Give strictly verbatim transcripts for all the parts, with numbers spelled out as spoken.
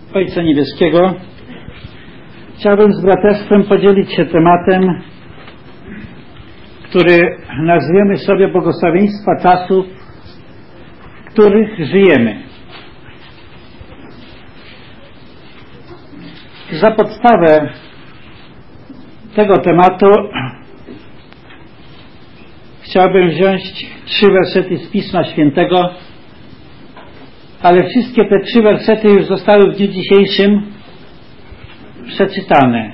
Ojca Niebieskiego, chciałbym z braterstwem podzielić się tematem, który nazwiemy sobie błogosławieństwa czasów, w których żyjemy. Za podstawę tego tematu chciałbym wziąć trzy wersety z Pisma Świętego, ale wszystkie te trzy wersety już zostały w dniu dzisiejszym przeczytane.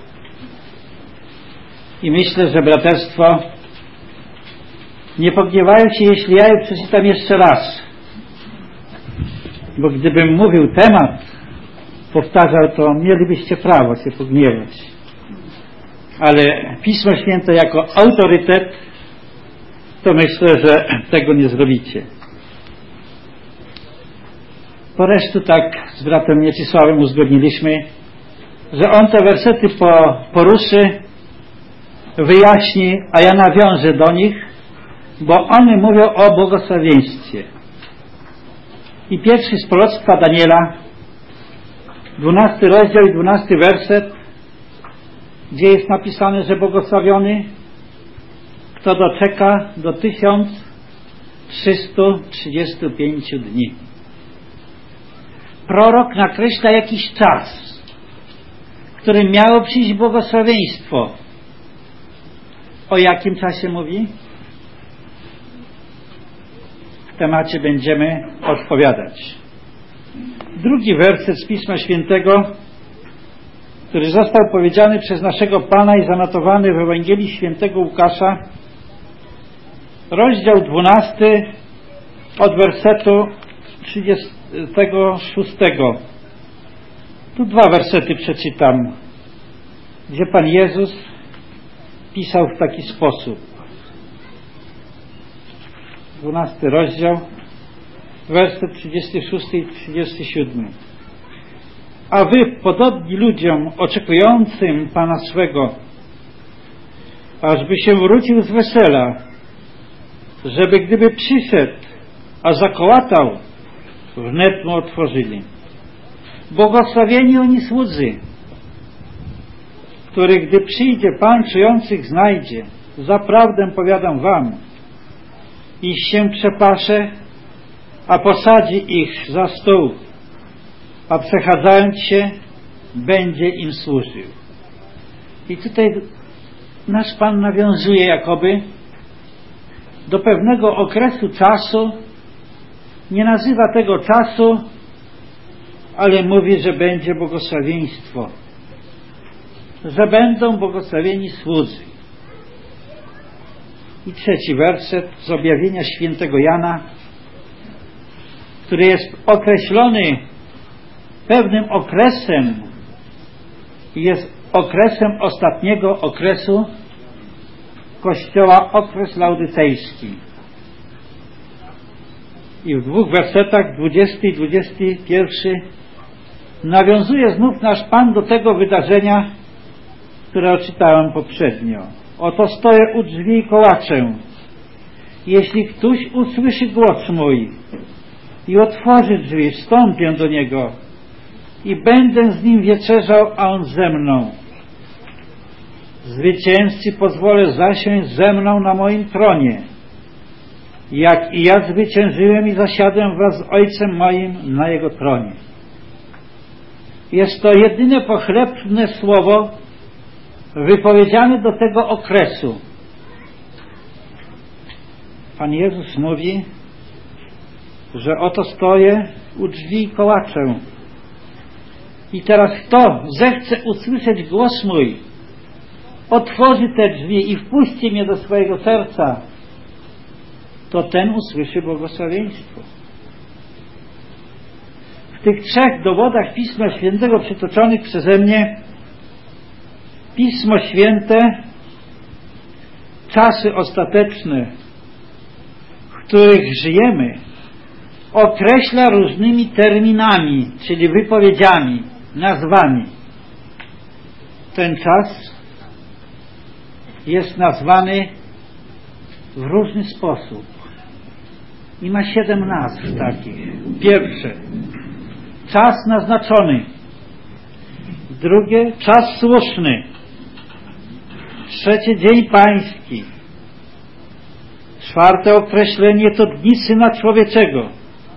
I myślę, że braterstwo nie pogniewają się, jeśli ja je przeczytam jeszcze raz. Bo gdybym mówił temat, powtarzał, to mielibyście prawo się pogniewać. Ale Pismo Święte jako autorytet, to myślę, że tego nie zrobicie. Po resztu tak z bratem Mieczysławem uzgodniliśmy, że on te wersety po, poruszy, wyjaśni, a ja nawiążę do nich, bo one mówią o błogosławieństwie. I pierwszy z proroctwa Daniela, dwunasty rozdział i dwunasty werset, gdzie jest napisane, że błogosławiony, kto doczeka do tysiąc trzysta trzydziestu pięciu dni. Prorok nakreśla jakiś czas, w którym miało przyjść błogosławieństwo. O jakim czasie mówi? W temacie będziemy odpowiadać. Drugi werset z Pisma Świętego, który został powiedziany przez naszego Pana i zanotowany w Ewangelii Świętego Łukasza, rozdział dwunasty od wersetu trzydziestego szóstego. Tu dwa wersety przeczytam, gdzie Pan Jezus pisał w taki sposób. dwunasty rozdział, werset trzydziesty szósty i trzydziesty siódmy. A wy, podobni ludziom oczekującym Pana swego, ażby się wrócił z wesela, żeby gdyby przyszedł, a zakołatał, wnet mu otworzyli. Błogosławieni oni słudzy, których gdy przyjdzie Pan czujących znajdzie. Zaprawdę powiadam wam, iż się przepasze, a posadzi ich za stół, a przechadzając się, będzie im służył. I tutaj nasz Pan nawiązuje jakoby do pewnego okresu czasu, nie nazywa tego czasu, ale mówi, że będzie błogosławieństwo, że będą błogosławieni słudzy. I trzeci werset z objawienia świętego Jana, który jest określony pewnym okresem, jest okresem ostatniego okresu Kościoła, okres laudycejski. I w dwóch wersetach, dwudziesty i dwudziesty pierwszy, nawiązuje znów nasz Pan do tego wydarzenia, które odczytałem poprzednio. Oto stoję u drzwi i kołaczę. Jeśli ktoś usłyszy głos mój i otworzy drzwi, wstąpię do niego i będę z nim wieczerzał, a on ze mną. Zwycięzcy pozwolę zasiąść ze mną na moim tronie, jak i ja zwyciężyłem i zasiadłem wraz z Ojcem moim na jego tronie. Jest to jedyne pochlebne słowo wypowiedziane do tego okresu. Pan Jezus mówi, że oto stoję u drzwi i kołaczę. I teraz kto zechce usłyszeć głos mój, otworzy te drzwi i wpuści mnie do swojego serca, to ten usłyszy błogosławieństwo. W tych trzech dowodach Pisma Świętego przytoczonych przeze mnie, Pismo Święte, czasy ostateczne, w których żyjemy, określa różnymi terminami, czyli wypowiedziami, nazwami. Ten czas jest nazwany w różny sposób i ma siedem nazw takich. Pierwsze, czas naznaczony. Drugie, czas słuszny. Trzecie, dzień pański. Czwarte określenie to dni Syna Człowieczego.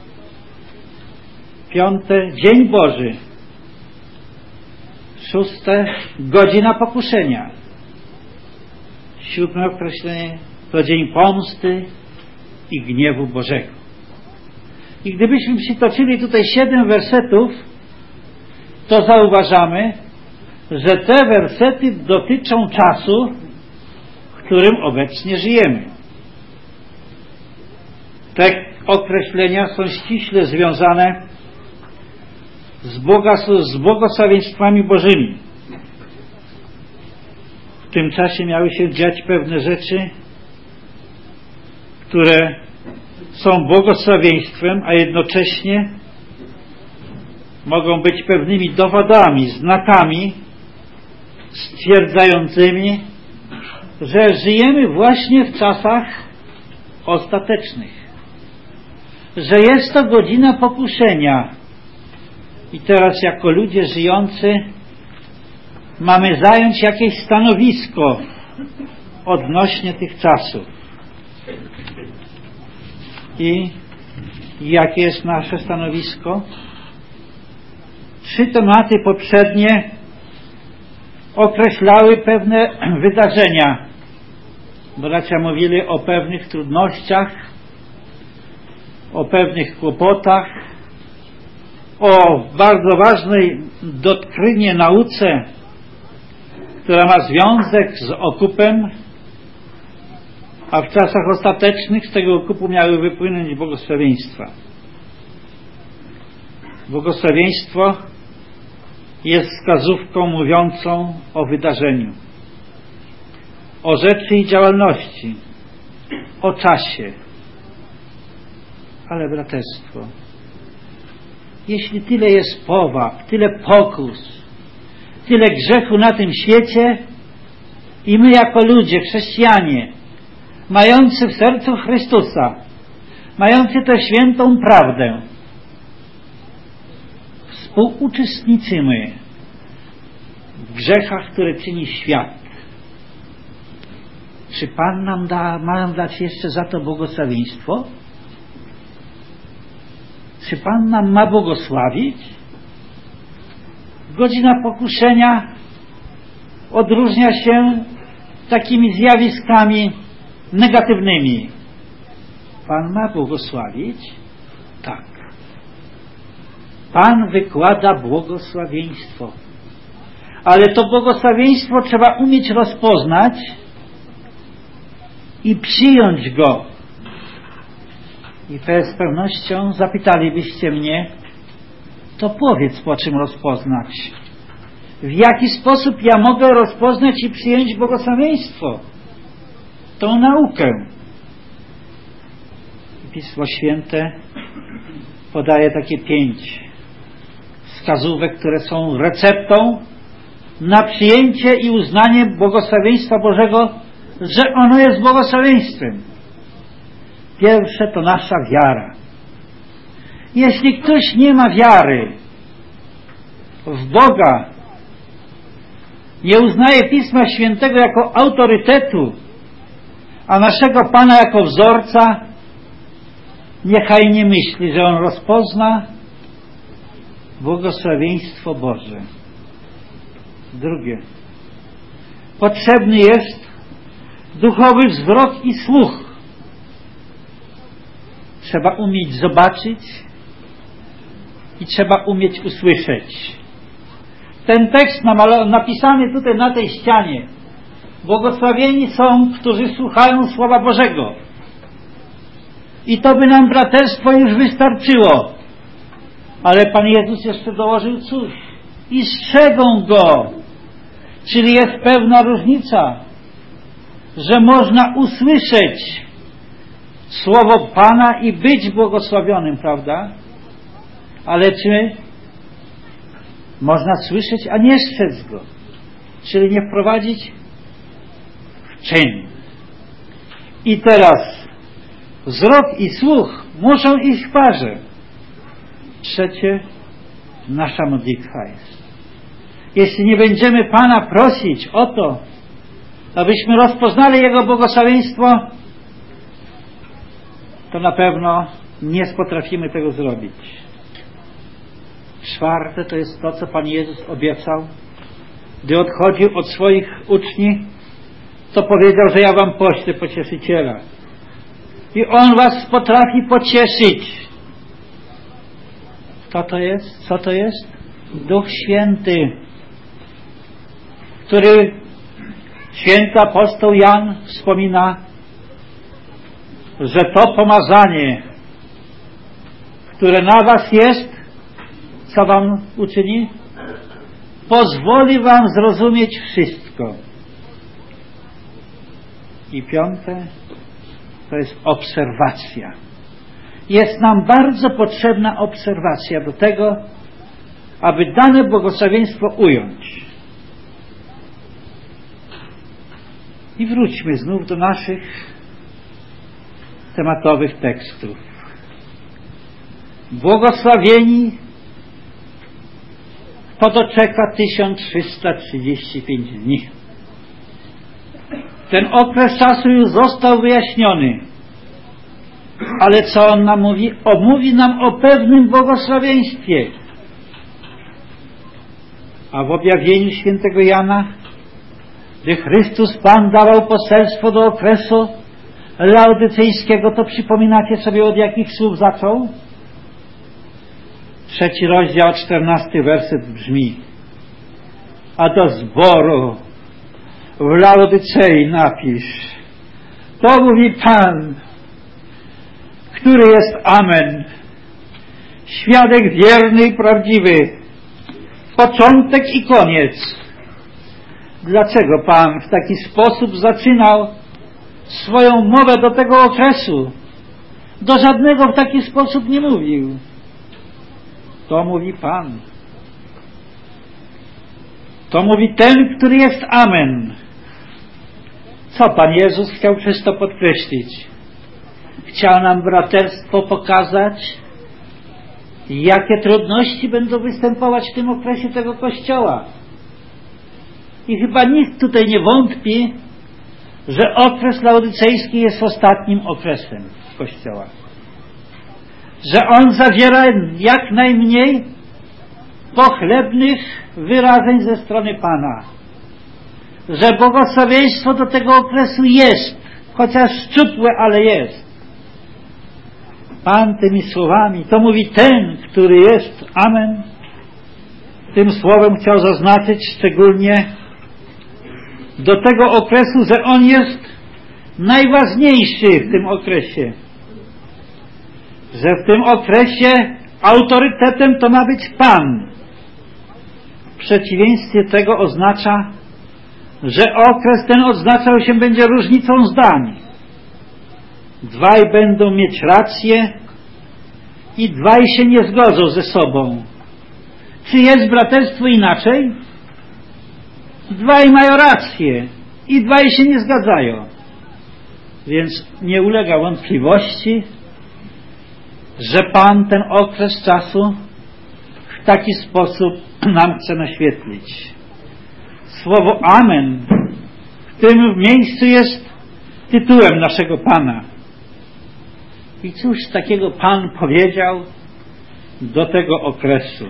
Piąte, dzień Boży. Szóste, godzina pokuszenia. Siódme określenie to dzień pomsty i gniewu Bożego. I gdybyśmy przytoczyli tutaj siedem wersetów, to zauważamy, że te wersety dotyczą czasu, w którym obecnie żyjemy. Te określenia są ściśle związane z, Boga, z błogosławieństwami Bożymi. W tym czasie miały się dziać pewne rzeczy, które są błogosławieństwem, a jednocześnie mogą być pewnymi dowodami, znakami stwierdzającymi, że żyjemy właśnie w czasach ostatecznych. Że jest to godzina pokuszenia. I teraz jako ludzie żyjący mamy zająć jakieś stanowisko odnośnie tych czasów. I jakie jest nasze stanowisko? Trzy tematy poprzednie określały pewne wydarzenia. Bracia mówili o pewnych trudnościach, o pewnych kłopotach, o bardzo ważnej doktrynie, nauce, która ma związek z okupem, a w czasach ostatecznych z tego okupu miały wypłynąć błogosławieństwa. Błogosławieństwo jest wskazówką mówiącą o wydarzeniu, o rzeczy i działalności, o czasie. Ale braterstwo, jeśli tyle jest powag, tyle pokus, tyle grzechu na tym świecie i my jako ludzie, chrześcijanie, mający w sercu Chrystusa, mający tę świętą prawdę, współuczestniczymy w grzechach, które czyni świat. Czy Pan nam da, ma nam dać jeszcze za to błogosławieństwo? Czy Pan nam ma błogosławić? Godzina pokuszenia odróżnia się takimi zjawiskami negatywnymi. Pan ma błogosławić? Tak. Pan wykłada błogosławieństwo. Ale to błogosławieństwo trzeba umieć rozpoznać i przyjąć go. I to z pewnością zapytalibyście mnie, to powiedz, po czym rozpoznać. W jaki sposób ja mogę rozpoznać i przyjąć błogosławieństwo? Tą naukę. Pismo Święte podaje takie pięć wskazówek, które są receptą na przyjęcie i uznanie błogosławieństwa Bożego, że ono jest błogosławieństwem. Pierwsze to nasza wiara. Jeśli ktoś nie ma wiary w Boga, nie uznaje Pisma Świętego jako autorytetu, a naszego Pana jako wzorca, niechaj nie myśli, że on rozpozna błogosławieństwo Boże. Drugie. Potrzebny jest duchowy wzrok i słuch. Trzeba umieć zobaczyć i trzeba umieć usłyszeć. Ten tekst napisany tutaj na tej ścianie. Błogosławieni są, którzy słuchają Słowa Bożego. I to by nam, braterstwo, już wystarczyło. Ale Pan Jezus jeszcze dołożył coś. I strzegą Go. Czyli jest pewna różnica, że można usłyszeć Słowo Pana i być błogosławionym, prawda? Ale czy można słyszeć, a nie strzec Go? Czyli nie wprowadzić w czyn. I teraz wzrok i słuch muszą iść w parze. Trzecie, nasza modlitwa jest. Jeśli nie będziemy Pana prosić o to, abyśmy rozpoznali Jego błogosławieństwo, to na pewno nie potrafimy tego zrobić. Czwarte to jest to, co Pan Jezus obiecał, gdy odchodził od swoich uczniów, to powiedział, że ja wam poślę pocieszyciela. I On was potrafi pocieszyć. Kto to jest? Co to jest? Duch Święty, który święty apostoł Jan wspomina, że to pomazanie, które na was jest, co wam uczyni? Pozwoli wam zrozumieć wszystko. I piąte, to jest obserwacja. Jest nam bardzo potrzebna obserwacja do tego, aby dane błogosławieństwo ująć. I wróćmy znów do naszych tematowych tekstów. Błogosławieni, kto doczeka tysiąc trzysta trzydzieści pięć dni. Ten okres czasu już został wyjaśniony. Ale co on nam mówi? O, mówi nam o pewnym błogosławieństwie. A w objawieniu świętego Jana, gdy Chrystus Pan dawał poselstwo do okresu laodyceńskiego, to przypominacie sobie, od jakich słów zaczął? Trzeci rozdział, czternasty werset brzmi: a do zboru w Laodycei napisz, to mówi Pan, który jest Amen, świadek wierny i prawdziwy, początek i koniec. Dlaczego Pan w taki sposób zaczynał swoją mowę do tego okresu? Do żadnego w taki sposób nie mówił. To mówi Pan. To mówi ten, który jest Amen. Co Pan Jezus chciał przez to podkreślić? Chciał nam braterstwo pokazać, jakie trudności będą występować w tym okresie tego Kościoła. I chyba nikt tutaj nie wątpi, że okres laodycejski jest ostatnim okresem Kościoła. Że on zawiera jak najmniej pochlebnych wyrażeń ze strony Pana. Że błogosławieństwo do tego okresu jest, chociaż szczupłe, ale jest. Pan tymi słowami, to mówi ten, który jest Amen, tym słowem chciał zaznaczyć szczególnie do tego okresu, że on jest najważniejszy w tym okresie. Że w tym okresie autorytetem to ma być Pan. W przeciwieństwie tego oznacza, że okres ten odznaczał się będzie różnicą zdań. Dwaj będą mieć rację i dwaj się nie zgodzą ze sobą. Czy jest braterstwo inaczej? Dwaj mają rację i dwaj się nie zgadzają. Więc nie ulega wątpliwości, że Pan ten okres czasu w taki sposób nam chce naświetlić. Słowo Amen w tym miejscu jest tytułem naszego Pana. I cóż takiego Pan powiedział do tego okresu?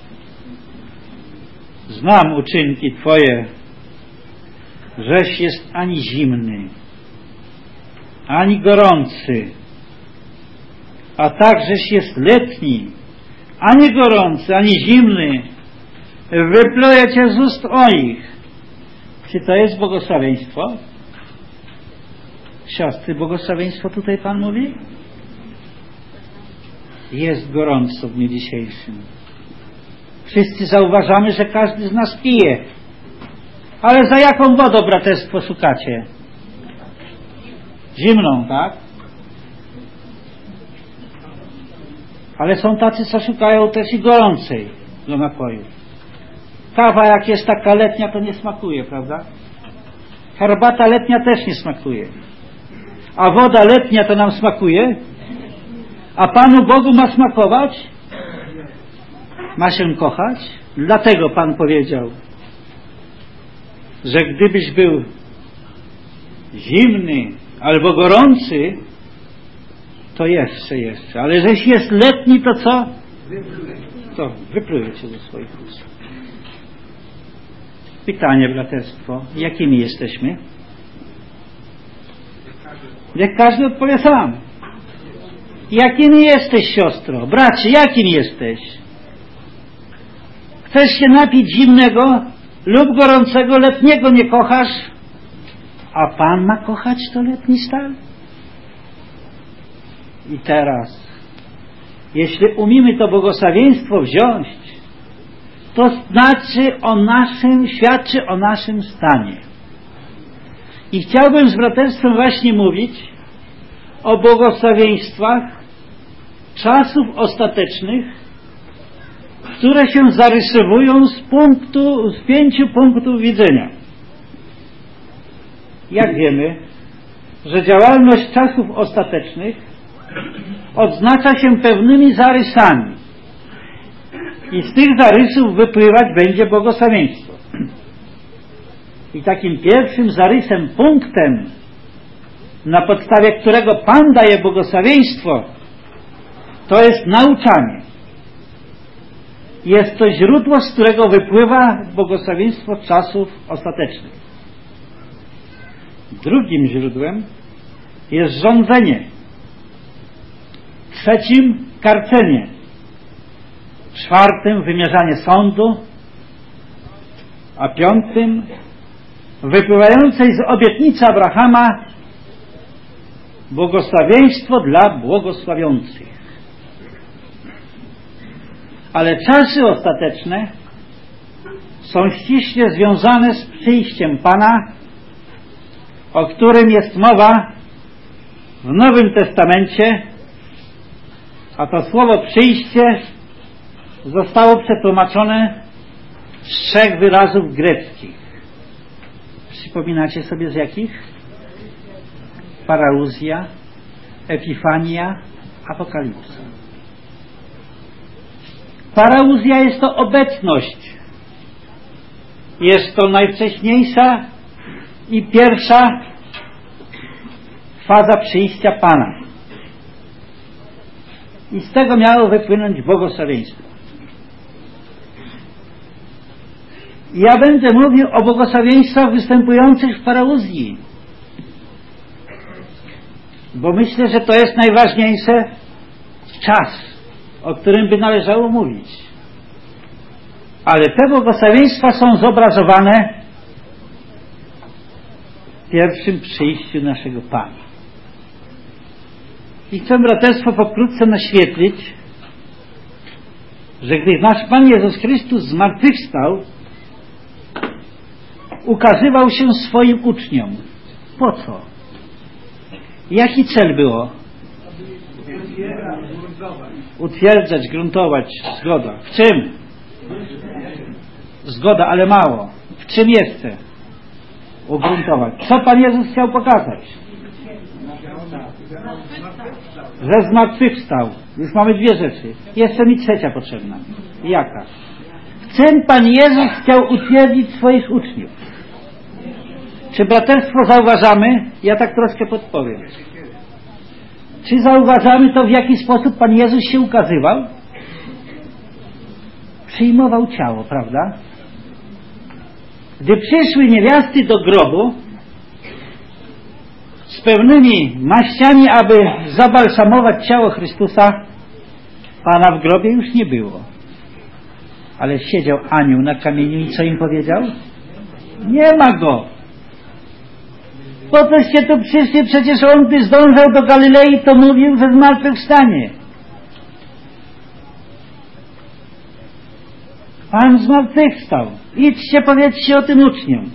Znam uczynki Twoje, żeś jest ani zimny, ani gorący, a takżeś jest letni, ani gorący, ani zimny. Wypluję Cię z ust moich. Czy to jest błogosławieństwo? Siostry, błogosławieństwo tutaj Pan mówi? Jest gorąco w dniu dzisiejszym. Wszyscy zauważamy, że każdy z nas pije. Ale za jaką wodą, braterstwo, szukacie? Zimną, tak? Ale są tacy, co szukają też i gorącej do napoju. Kawa, jak jest taka letnia, to nie smakuje, prawda? Herbata letnia też nie smakuje. A woda letnia to nam smakuje? A Panu Bogu ma smakować? ma się kochać. Dlatego Pan powiedział, że gdybyś był zimny albo gorący, to jeszcze, jeszcze. Ale żeś jest letni, to co? To wypluje cię ze swoich ust. Pytanie, braterstwo, jakimi jesteśmy? Niech każdy odpowie sam. Jakimi jesteś, siostro? Bracie, jakim jesteś? Chcesz się napić zimnego lub gorącego, letniego nie kochasz, a Pan ma kochać to letni stal? I teraz, jeśli umiemy to błogosławieństwo wziąć, to znaczy o naszym, świadczy o naszym stanie. I chciałbym z braterstwem właśnie mówić o błogosławieństwach czasów ostatecznych, które się zarysowują z punktu, z pięciu punktów widzenia. Jak wiemy, że działalność czasów ostatecznych odznacza się pewnymi zarysami i z tych zarysów wypływać będzie błogosławieństwo. I takim pierwszym zarysem, punktem, na podstawie którego Pan daje błogosławieństwo, to jest nauczanie. Jest to źródło, z którego wypływa błogosławieństwo czasów ostatecznych. Drugim źródłem jest rządzenie. Trzecim karcenie. Czwartym wymierzanie sądu. A piątym wypływającej z obietnicy Abrahama błogosławieństwo dla błogosławiących. Ale czasy ostateczne są ściśle związane z przyjściem Pana, o którym jest mowa w Nowym Testamencie, a to słowo przyjście zostało przetłumaczone z trzech wyrazów greckich. Przypominacie sobie z jakich? Parauzja, Epifania, Apokalipsa. Parauzja jest to obecność. Jest to najwcześniejsza i pierwsza faza przyjścia Pana. I z tego miało wypłynąć błogosławieństwo. Ja będę mówił o błogosławieństwach występujących w parauzji, bo myślę, że to jest najważniejszy czas, o którym by należało mówić. Ale te błogosławieństwa są zobrazowane w pierwszym przyjściu naszego Pana. I chcę, braterstwo, pokrótce naświetlić, że gdy nasz Pan Jezus Chrystus zmartwychwstał, ukazywał się swoim uczniom. Po co? Jaki cel było? Utwierdzać, gruntować. Zgoda. W czym? Zgoda, ale mało. W czym jeszcze? Ugruntować. Co Pan Jezus chciał pokazać? Że zmartwychwstał. Już mamy dwie rzeczy. Jeszcze mi trzecia potrzebna. Jaka? W czym Pan Jezus chciał utwierdzić swoich uczniów? Czy braterstwo zauważamy? Ja tak troszkę podpowiem. Czy zauważamy to, w jaki sposób Pan Jezus się ukazywał? Przyjmował ciało, prawda? Gdy przyszły niewiasty do grobu z pewnymi maściami, aby zabalsamować ciało Chrystusa, Pana w grobie już nie było. Ale siedział anioł na kamieniu i co im powiedział? Nie ma go. Po coście tu przyszli? Przecież on, gdy zdążał do Galilei, to mówił, że zmartwychwstanie. Pan zmartwychwstał. Idźcie, powiedzcie o tym uczniom.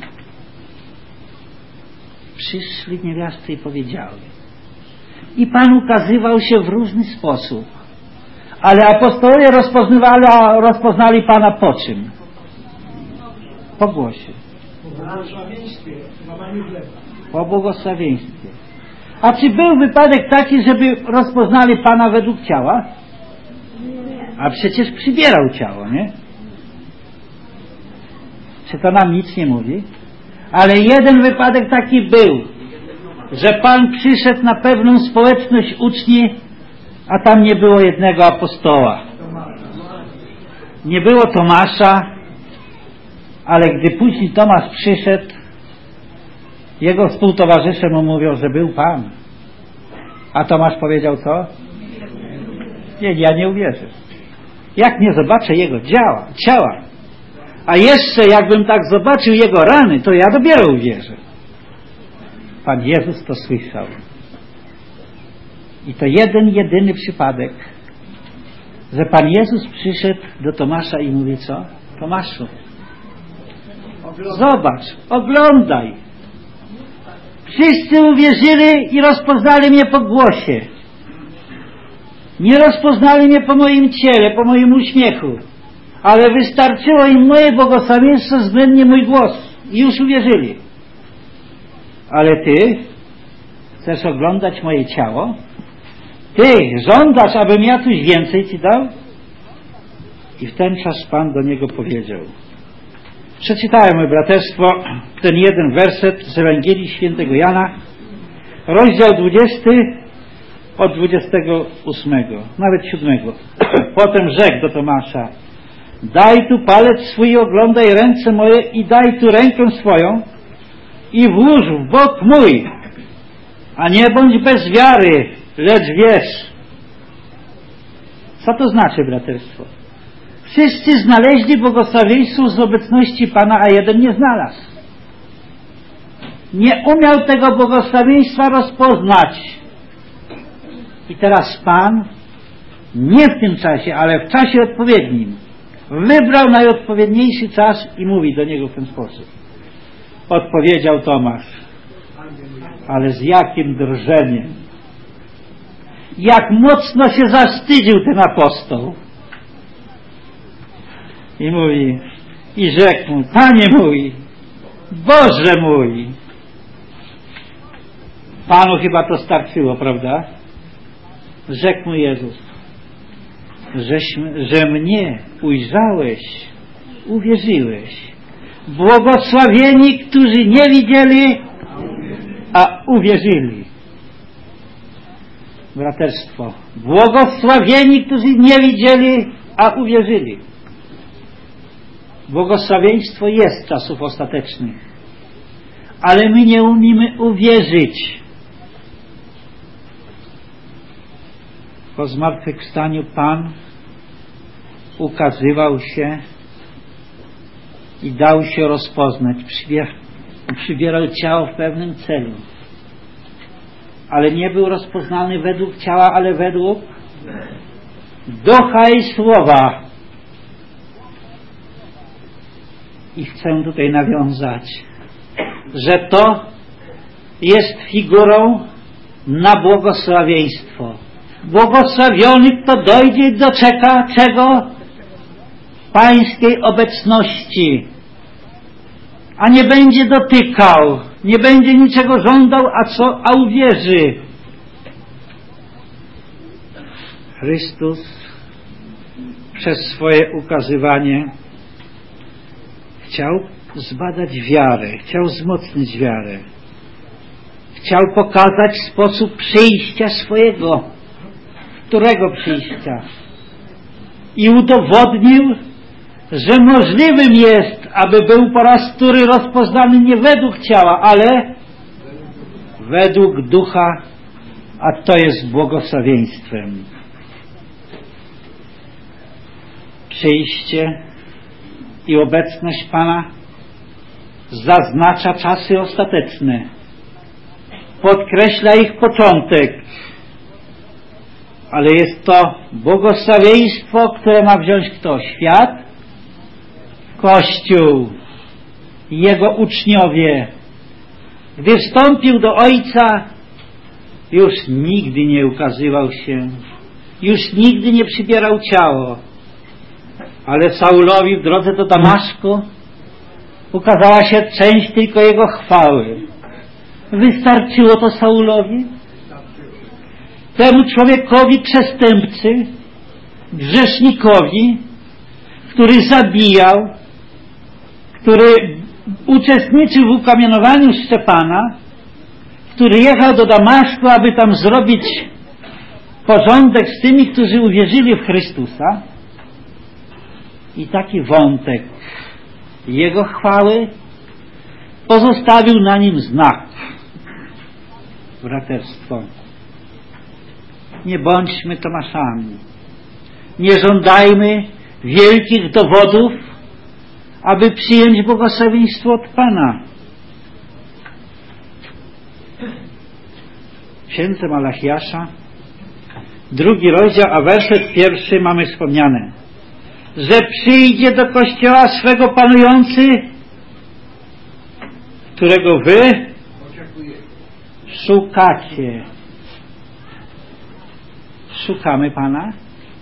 Przyszli niewiasty i powiedziały. I Pan ukazywał się w różny sposób. Ale apostołowie rozpoznawali, rozpoznali Pana po czym? Po głosie. Po błogosławieństwie. A czy był wypadek taki, żeby rozpoznali Pana według ciała? A przecież przybierał ciało, nie? Czy to nam nic nie mówi? Ale jeden wypadek taki był, że Pan przyszedł na pewną społeczność uczniów, a tam nie było jednego apostoła. Nie było Tomasza, ale gdy później Tomasz przyszedł, jego współtowarzysze mu mówią, że był Pan. A Tomasz powiedział co? Nie, ja nie uwierzę. Jak nie zobaczę jego działa, ciała, a jeszcze jakbym tak zobaczył jego rany, to ja dopiero uwierzę. Pan Jezus to słyszał. I to jeden, jedyny przypadek, że Pan Jezus przyszedł do Tomasza i mówi co? Tomaszu, zobacz, oglądaj. Wszyscy uwierzyli i rozpoznali mnie po głosie. Nie rozpoznali mnie po moim ciele, po moim uśmiechu, ale wystarczyło im moje błogosławieństwo, względnie mój głos i już uwierzyli. Ale ty chcesz oglądać moje ciało? Ty żądasz, abym ja coś więcej ci dał? I w ten czas Pan do niego powiedział. Przeczytałem, moje braterstwo, ten jeden werset z Ewangelii Świętego Jana, rozdział dwudziesty, od dwudziestego ósmego, nawet siódmego. Potem rzekł do Tomasza: daj tu palec swój, oglądaj ręce moje i daj tu rękę swoją i włóż w bok mój, a nie bądź bez wiary, lecz wierz. Co to znaczy, braterstwo? Wszyscy znaleźli błogosławieństwo z obecności Pana, a jeden nie znalazł. Nie umiał tego błogosławieństwa rozpoznać. I teraz Pan, nie w tym czasie, ale w czasie odpowiednim, wybrał najodpowiedniejszy czas i mówi do niego w ten sposób. Odpowiedział Tomasz, ale z jakim drżeniem, jak mocno się zawstydził ten apostoł. I mówi, i rzekł mu: Panie mój, Boże mój. Panu chyba to starczyło, prawda? Rzekł mu Jezus: Żeś, że mnie ujrzałeś, uwierzyłeś. Błogosławieni, którzy nie widzieli, a uwierzyli. Braterstwo, błogosławieni, którzy nie widzieli, a uwierzyli. Błogosławieństwo jest czasów ostatecznych, ale my nie umiemy uwierzyć. Po zmartwychwstaniu Pan ukazywał się i dał się rozpoznać. Przybierał ciało w pewnym celu, ale nie był rozpoznany według ciała, ale według ducha i słowa. I chcę tutaj nawiązać, że to jest figurą na błogosławieństwo. Błogosławiony, kto dojdzie i doczeka czego? Pańskiej obecności, a nie będzie dotykał, nie będzie niczego żądał, a co, a uwierzy. Chrystus przez swoje ukazywanie chciał zbadać wiarę, chciał wzmocnić wiarę, chciał pokazać sposób przyjścia swojego, którego przyjścia, i udowodnił, że możliwym jest, aby był po raz wtóry rozpoznany nie według ciała, ale według ducha, a to jest błogosławieństwem. Przyjście i obecność Pana zaznacza czasy ostateczne, podkreśla ich początek, ale jest to błogosławieństwo, które ma wziąć kto? Świat? Kościół, jego uczniowie. Gdy wstąpił do Ojca, już nigdy nie ukazywał się, już nigdy nie przybierał ciało, ale Saulowi w drodze do Damaszku ukazała się część tylko jego chwały. Wystarczyło to Saulowi? Temu człowiekowi przestępcy, grzesznikowi, który zabijał, który uczestniczył w ukamienowaniu Szczepana, który jechał do Damaszku, aby tam zrobić porządek z tymi, którzy uwierzyli w Chrystusa. I taki wątek Jego chwały pozostawił na nim znak. Braterstwo, nie bądźmy Tomaszami. Nie żądajmy wielkich dowodów, aby przyjąć błogosławieństwo od Pana. W Księdze Malachiasza, drugi rozdział, a werset pierwszy mamy wspomniane, że przyjdzie do kościoła swego panujący, którego wy szukacie. Szukamy Pana?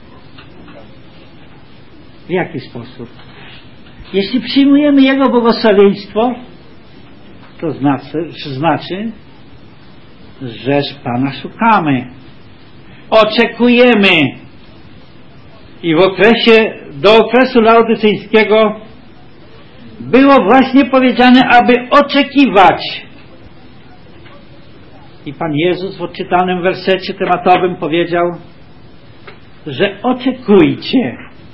W jaki sposób? Jeśli przyjmujemy Jego błogosławieństwo, to znaczy, znaczy, że Pana szukamy. Oczekujemy. I w okresie, do okresu laodyceńskiego było właśnie powiedziane, aby oczekiwać. I Pan Jezus w odczytanym wersecie tematowym powiedział, że oczekujcie.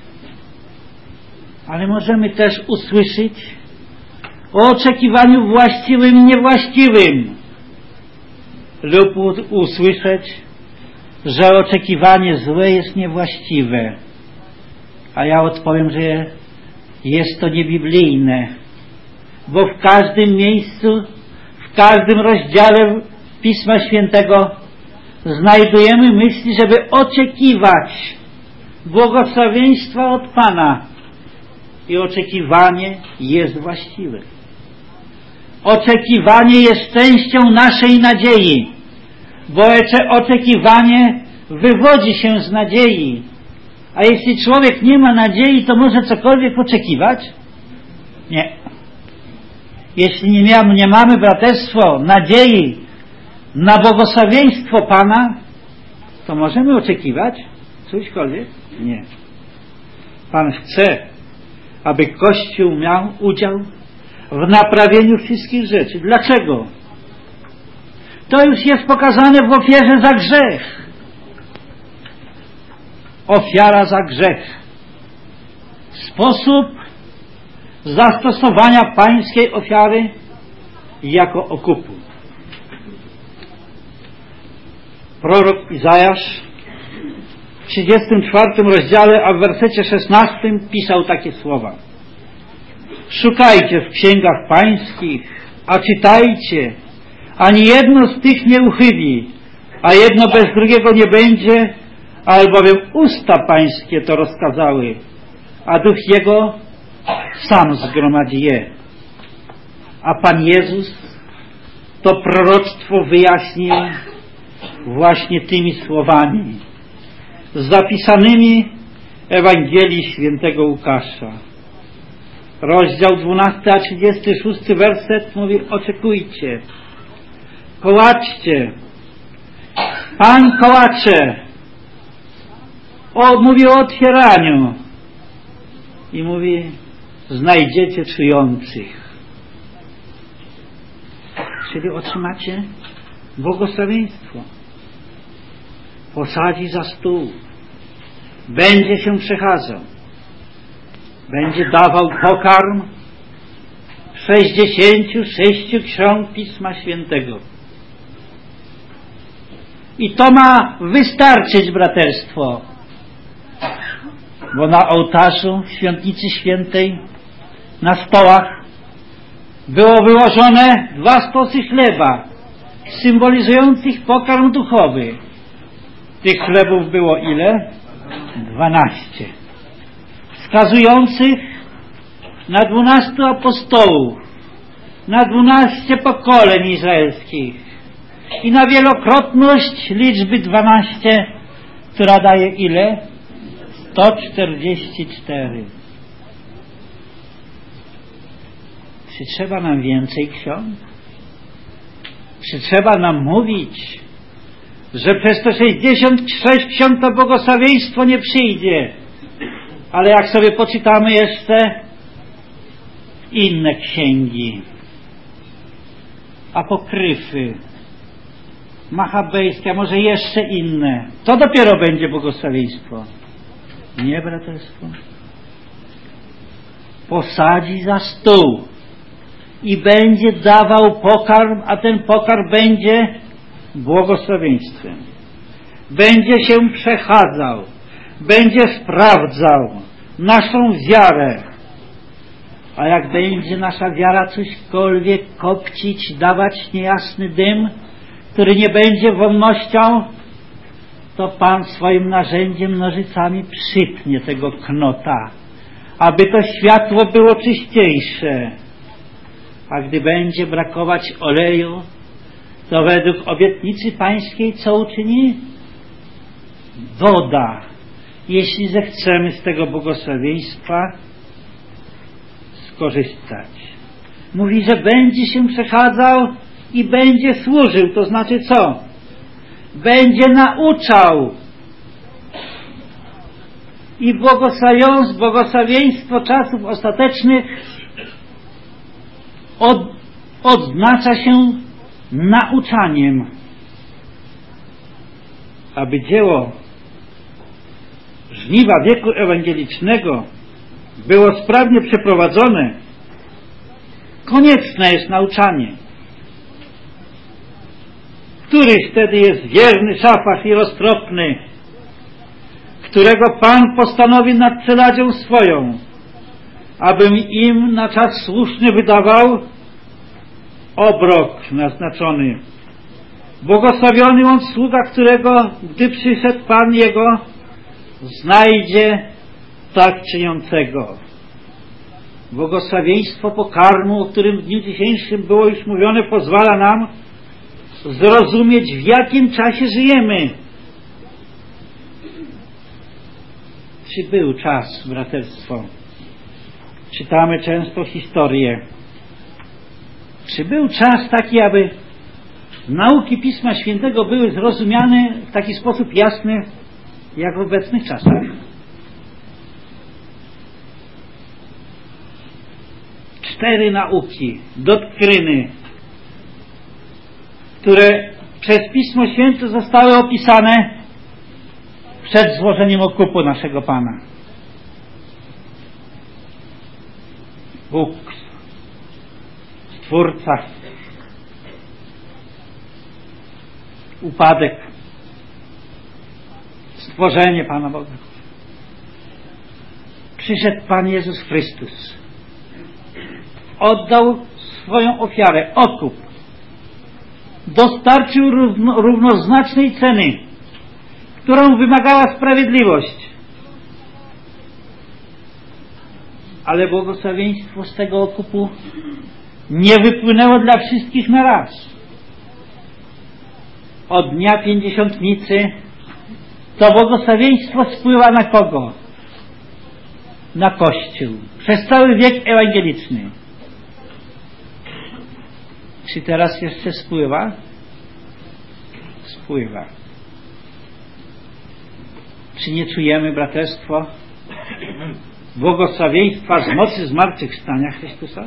Ale możemy też usłyszeć o oczekiwaniu właściwym i niewłaściwym. Lub usłyszeć, że oczekiwanie złe jest niewłaściwe. A ja odpowiem, że jest to niebiblijne. Bo w każdym miejscu, w każdym rozdziale Pisma Świętego znajdujemy myśli, żeby oczekiwać błogosławieństwa od Pana. I oczekiwanie jest właściwe. Oczekiwanie jest częścią naszej nadziei, bo oczekiwanie wywodzi się z nadziei. A jeśli człowiek nie ma nadziei, to może cokolwiek oczekiwać? Nie. Jeśli nie, miamy, nie mamy, braterstwo, nadziei na błogosławieństwo Pana, to możemy oczekiwać cośkolwiek? Nie. Pan chce, aby Kościół miał udział w naprawieniu wszystkich rzeczy. Dlaczego? To już jest pokazane w ofierze za grzech. Ofiara za grzech. Sposób zastosowania pańskiej ofiary jako okupu. Prorok Izajasz w trzydziestym czwartym rozdziale, a w wersecie szesnastym pisał takie słowa. Szukajcie w księgach pańskich, a czytajcie, ani jedno z tych nie uchybi, a jedno bez drugiego nie będzie, albowiem usta pańskie to rozkazały, a Duch Jego sam zgromadzi je. A Pan Jezus to proroctwo wyjaśnił właśnie tymi słowami zapisanymi w Ewangelii Świętego Łukasza. Rozdział dwunasty, a trzydziesty szósty werset mówi: oczekujcie, kołaczcie. Pan kołacze. O, mówi o otwieraniu. I mówi: znajdziecie czujących. Czyli otrzymacie błogosławieństwo. Posadzi za stół. Będzie się przechadzał. Będzie dawał pokarm sześćdziesięciu sześciu ksiąg Pisma Świętego. I to ma wystarczyć, braterstwo. Bo na ołtarzu w Świątnicy Świętej na stołach było wyłożone dwa stosy chleba symbolizujących pokarm duchowy. Tych chlebów było ile? Dwanaście. Wskazujących na dwunastu apostołów, na dwunaście pokoleń izraelskich i na wielokrotność liczby dwanaście, która daje ile? sto czterdzieści cztery. Czy trzeba nam więcej ksiąg? Czy trzeba nam mówić, że przez te sześćdziesiąt sześć ksiąg to błogosławieństwo nie przyjdzie. Ale jak sobie poczytamy jeszcze inne księgi, apokryfy, machabejskie, a może jeszcze inne, to dopiero będzie błogosławieństwo. Nie, braterstwo. Posadzi za stół i będzie dawał pokarm, a ten pokarm będzie błogosławieństwem. Będzie się przechadzał, będzie sprawdzał naszą wiarę. A jak będzie nasza wiara cośkolwiek kopcić, dawać niejasny dym, który nie będzie wonnością, to Pan swoim narzędziem nożycami przytnie tego knota, aby to światło było czyściejsze. A gdy będzie brakować oleju, to według obietnicy Pańskiej co uczyni? Woda. Jeśli zechcemy z tego błogosławieństwa skorzystać. Mówi, że będzie się przechadzał i będzie służył. To znaczy co? Będzie nauczał. I błogosławiąc błogosławieństwo czasów ostatecznych od, odznacza się nauczaniem. Aby dzieło żniwa wieku ewangelicznego było sprawnie przeprowadzone, konieczne jest nauczanie. Któryś wtedy jest wierny szafach i roztropny, którego Pan postanowi nad celadzią swoją, abym im na czas słuszny wydawał obrok naznaczony. Błogosławiony on sługa, którego, gdy przyszedł Pan jego, znajdzie tak czyniącego. Błogosławieństwo pokarmu, o którym w dniu dzisiejszym było już mówione, pozwala nam zrozumieć, w jakim czasie żyjemy. Czy był czas, braterstwo? Czytamy często historię. Czy był czas taki, aby nauki Pisma Świętego były zrozumiane w taki sposób jasny, jak w obecnych czasach? Cztery nauki, doktryny, które przez Pismo Święte zostały opisane przed złożeniem okupu naszego Pana. Bóg, Stwórca, upadek, stworzenie Pana Boga. Przyszedł Pan Jezus Chrystus. Oddał swoją ofiarę, okup. Dostarczył równo, równoznacznej ceny, którą wymagała sprawiedliwość. Ale błogosławieństwo z tego okupu nie wypłynęło dla wszystkich na raz. Od dnia pięćdziesiątnicy to błogosławieństwo spływa na kogo? Na Kościół. Przez cały wiek ewangeliczny. Czy teraz jeszcze spływa? Spływa. Czy nie czujemy, braterstwo, błogosławieństwa z mocy zmartwychwstania Chrystusa?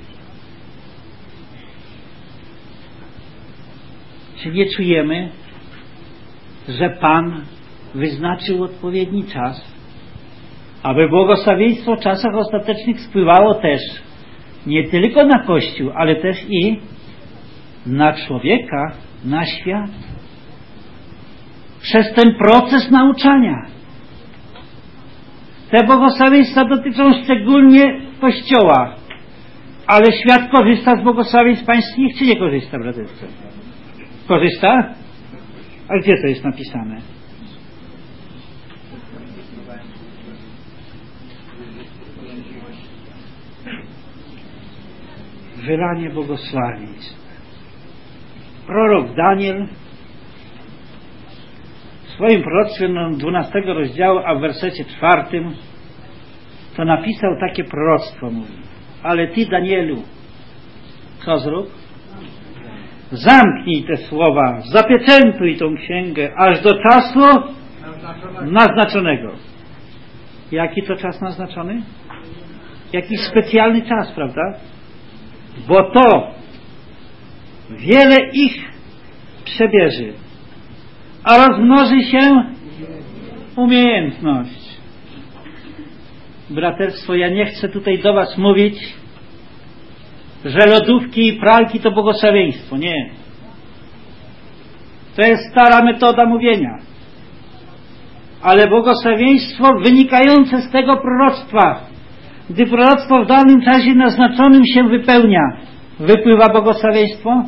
Czy nie czujemy, że Pan wyznaczył odpowiedni czas, aby błogosławieństwo w czasach ostatecznych spływało też nie tylko na Kościół, ale też i na człowieka, na świat? Przez ten proces nauczania. Te błogosławieństwa dotyczą szczególnie Kościoła, ale świat korzysta z błogosławieństw pańskich, czy nie korzysta, braterstwo? Korzysta? A gdzie to jest napisane? Wylanie błogosławieństw. Prorok Daniel w swoim proroctwie dwunastego rozdziału, a w wersecie czwartym to napisał takie proroctwo, mówi: ale ty, Danielu, co zrób? zamknij te słowa, zapieczętuj tą księgę, aż do czasu naznaczonego. Jaki to czas naznaczony? Jakiś specjalny czas, prawda? Bo to wiele ich przebierze, a rozmnoży się umiejętność. Braterstwo, ja nie chcę tutaj do was mówić, że lodówki i pralki to błogosławieństwo. Nie. To jest stara metoda mówienia. Ale błogosławieństwo wynikające z tego proroctwa. Gdy proroctwo w danym czasie naznaczonym się wypełnia, wypływa błogosławieństwo.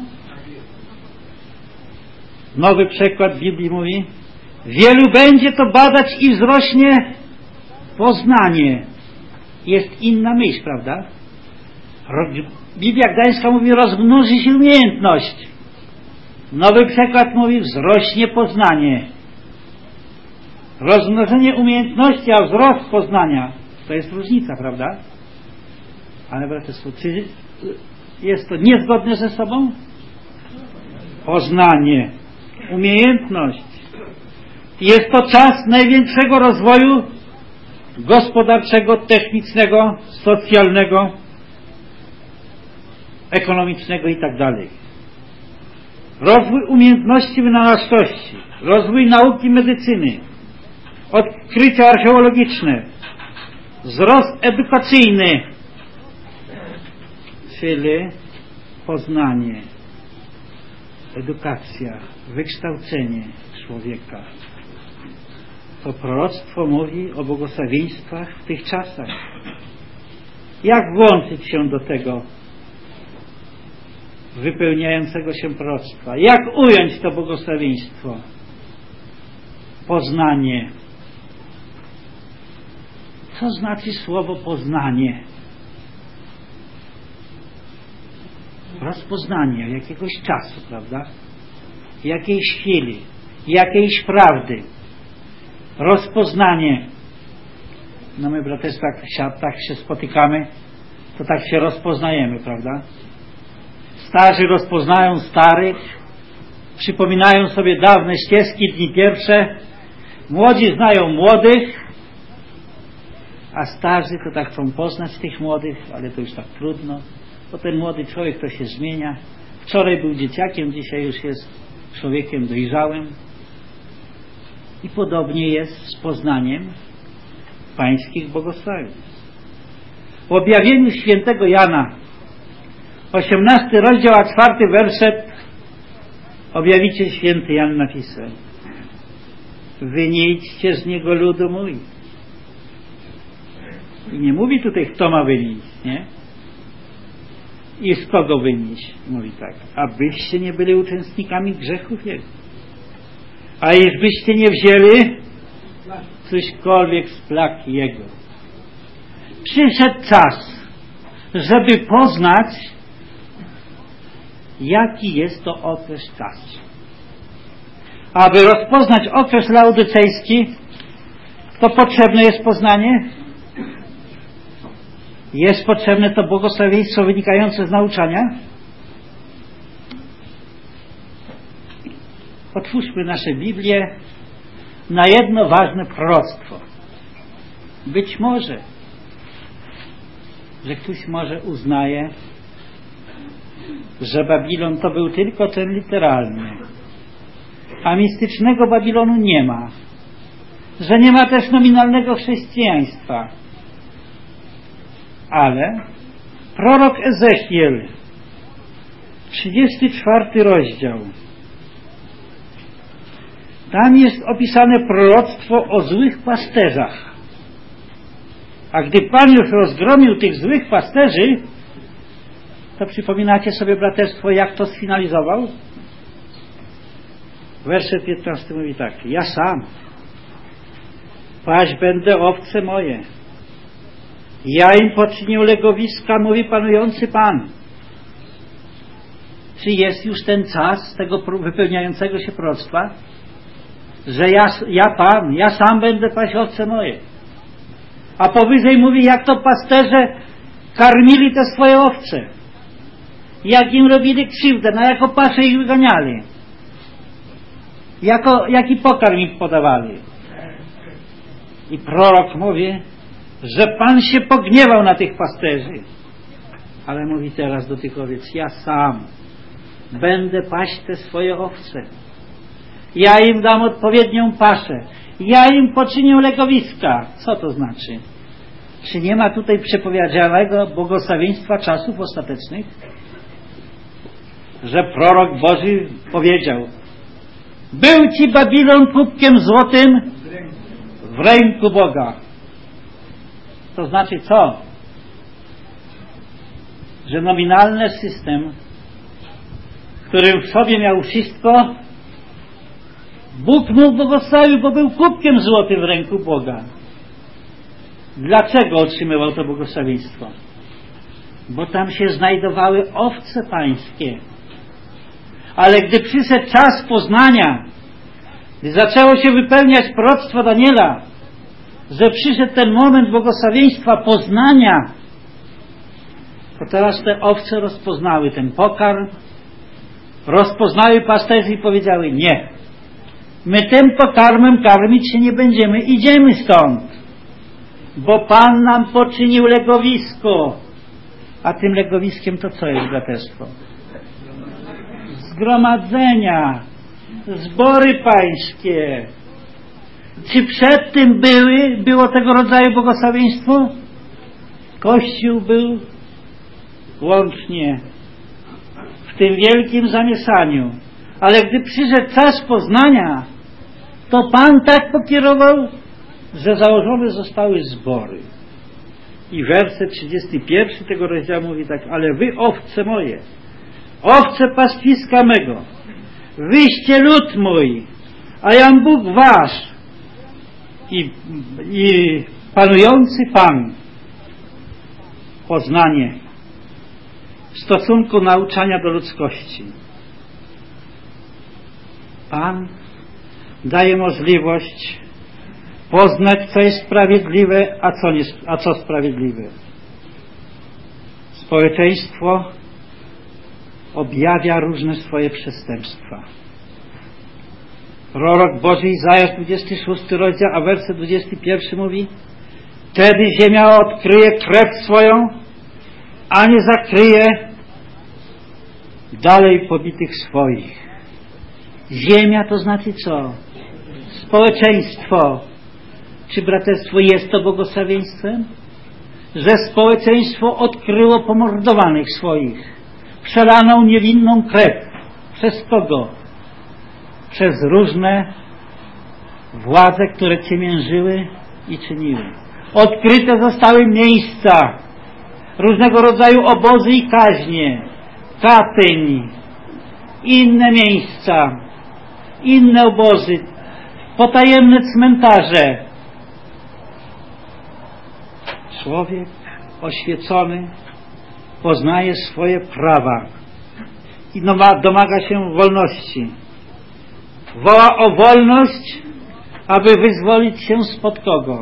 Nowy przekład Biblii mówi: wielu będzie to badać i wzrośnie poznanie. Jest inna myśl, prawda? Biblia Gdańska mówi: rozmnoży się umiejętność. Nowy przekład mówi: wzrośnie poznanie. Rozmnożenie umiejętności, a wzrost poznania. To jest różnica, prawda? Ale braterstwo, czy jest to niezgodne ze sobą? Poznanie, umiejętność. Jest to czas największego rozwoju gospodarczego, technicznego, socjalnego, ekonomicznego i tak dalej. Rozwój umiejętności wynalazczości, rozwój nauki medycyny, odkrycia archeologiczne, wzrost edukacyjny, czyli poznanie, edukacja, wykształcenie człowieka. To proroctwo mówi o błogosławieństwach w tych czasach. Jak włączyć się do tego wypełniającego się proroctwa? Jak ująć to błogosławieństwo? Poznanie. Co znaczy słowo poznanie? Rozpoznanie jakiegoś czasu, prawda? Jakiejś chwili, jakiejś prawdy. Rozpoznanie. No my, braterstwo, jak się, tak się spotykamy, to tak się rozpoznajemy, prawda? Starzy rozpoznają starych, przypominają sobie dawne ścieżki, dni pierwsze, młodzi znają młodych, a starzy to tak chcą poznać tych młodych, ale to już tak trudno, bo ten młody człowiek to się zmienia. Wczoraj był dzieciakiem, dzisiaj już jest człowiekiem dojrzałym. I podobnie jest z poznaniem pańskich błogosławieństw. W objawieniu świętego Jana, osiemnasty rozdział, a czwarty werset, objawicie święty Jan napisał: wy nie idźcie z niego, ludu mój. I nie mówi tutaj, kto ma wynieść, nie? I z kogo wynieść. Mówi tak: abyście nie byli uczestnikami grzechów jego. A jeżbyście nie wzięli cośkolwiek z plag jego. Przyszedł czas, żeby poznać, jaki jest to okres czasu. Aby rozpoznać okres laodycejski, to potrzebne jest poznanie? Jest potrzebne to błogosławieństwo wynikające z nauczania? Otwórzmy nasze Biblię na jedno ważne proroctwo. Być może, że ktoś może uznaje, że Babilon to był tylko ten literalny, a mistycznego Babilonu nie ma, że nie ma też nominalnego chrześcijaństwa. Ale prorok Ezechiel, trzydziesty czwarty rozdział, tam jest opisane proroctwo o złych pasterzach. A gdy Pan już rozgromił tych złych pasterzy, to przypominacie sobie, braterstwo, jak to sfinalizował? Werset piętnasty mówi tak: ja sam paść będę owce moje, ja im poczynię legowiska, mówi panujący Pan. Czy jest już ten czas tego wypełniającego się proroctwa, że ja, ja Pan, ja sam będę paść owce moje? A powyżej mówi, jak to pasterze karmili te swoje owce. jak im robili krzywdę, no jako pasze ich wyganiali, jako, jaki pokarm im podawali. I prorok mówi, że Pan się pogniewał na tych pasterzy, ale mówi teraz do tych owiec, ja sam będę paść te swoje owce, ja im dam odpowiednią paszę, ja im poczynię legowiska. Co to znaczy? Czy nie ma tutaj przepowiedzianego błogosławieństwa czasów ostatecznych? Że prorok Boży powiedział, był ci Babilon kubkiem złotym w ręku Boga. To znaczy co? Że nominalny system, który w sobie miał wszystko, Bóg mu błogosławił, bo był kubkiem złotym w ręku Boga. Dlaczego otrzymywał to błogosławieństwo? Bo tam się znajdowały owce pańskie. Ale gdy przyszedł czas poznania, gdy zaczęło się wypełniać proroctwo Daniela, że przyszedł ten moment błogosławieństwa poznania, to teraz te owce rozpoznały ten pokarm, rozpoznały pasterzy i powiedziały, nie, my tym pokarmem karmić się nie będziemy, idziemy stąd, bo Pan nam poczynił legowisko. A tym legowiskiem to co jest braterstwo? Zgromadzenia, zbory pańskie. Czy przed tym były, było tego rodzaju błogosławieństwo? Kościół był łącznie w tym wielkim zamieszaniu. Ale gdy przyszedł czas poznania, to Pan tak pokierował, że założone zostały zbory. I werset trzydziesty pierwszy tego rozdziału mówi tak, ale wy owce moje, owce pastwiska mego, wyście lud mój, a jam Bóg wasz i, i panujący Pan. Poznanie w stosunku nauczania do ludzkości. Pan daje możliwość poznać, co jest sprawiedliwe, a co, nie, a co sprawiedliwe. Społeczeństwo objawia różne swoje przestępstwa. Prorok Boży Izajasz, dwudziesty szósty rozdział, a werset dwudziesty pierwszy mówi, wtedy ziemia odkryje krew swoją, a nie zakryje dalej pobitych swoich. Ziemia to znaczy co? Społeczeństwo. Czy braterstwo jest to błogosławieństwem? Że społeczeństwo odkryło pomordowanych swoich, przelaną niewinną krew. Przez kogo? Przez różne władze, które ciemiężyły i czyniły. Odkryte zostały miejsca, różnego rodzaju obozy i kaźnie, Katyń, inne miejsca, inne obozy, potajemne cmentarze. Człowiek oświecony poznaje swoje prawa i domaga się wolności. Woła o wolność, aby wyzwolić się spod kogo?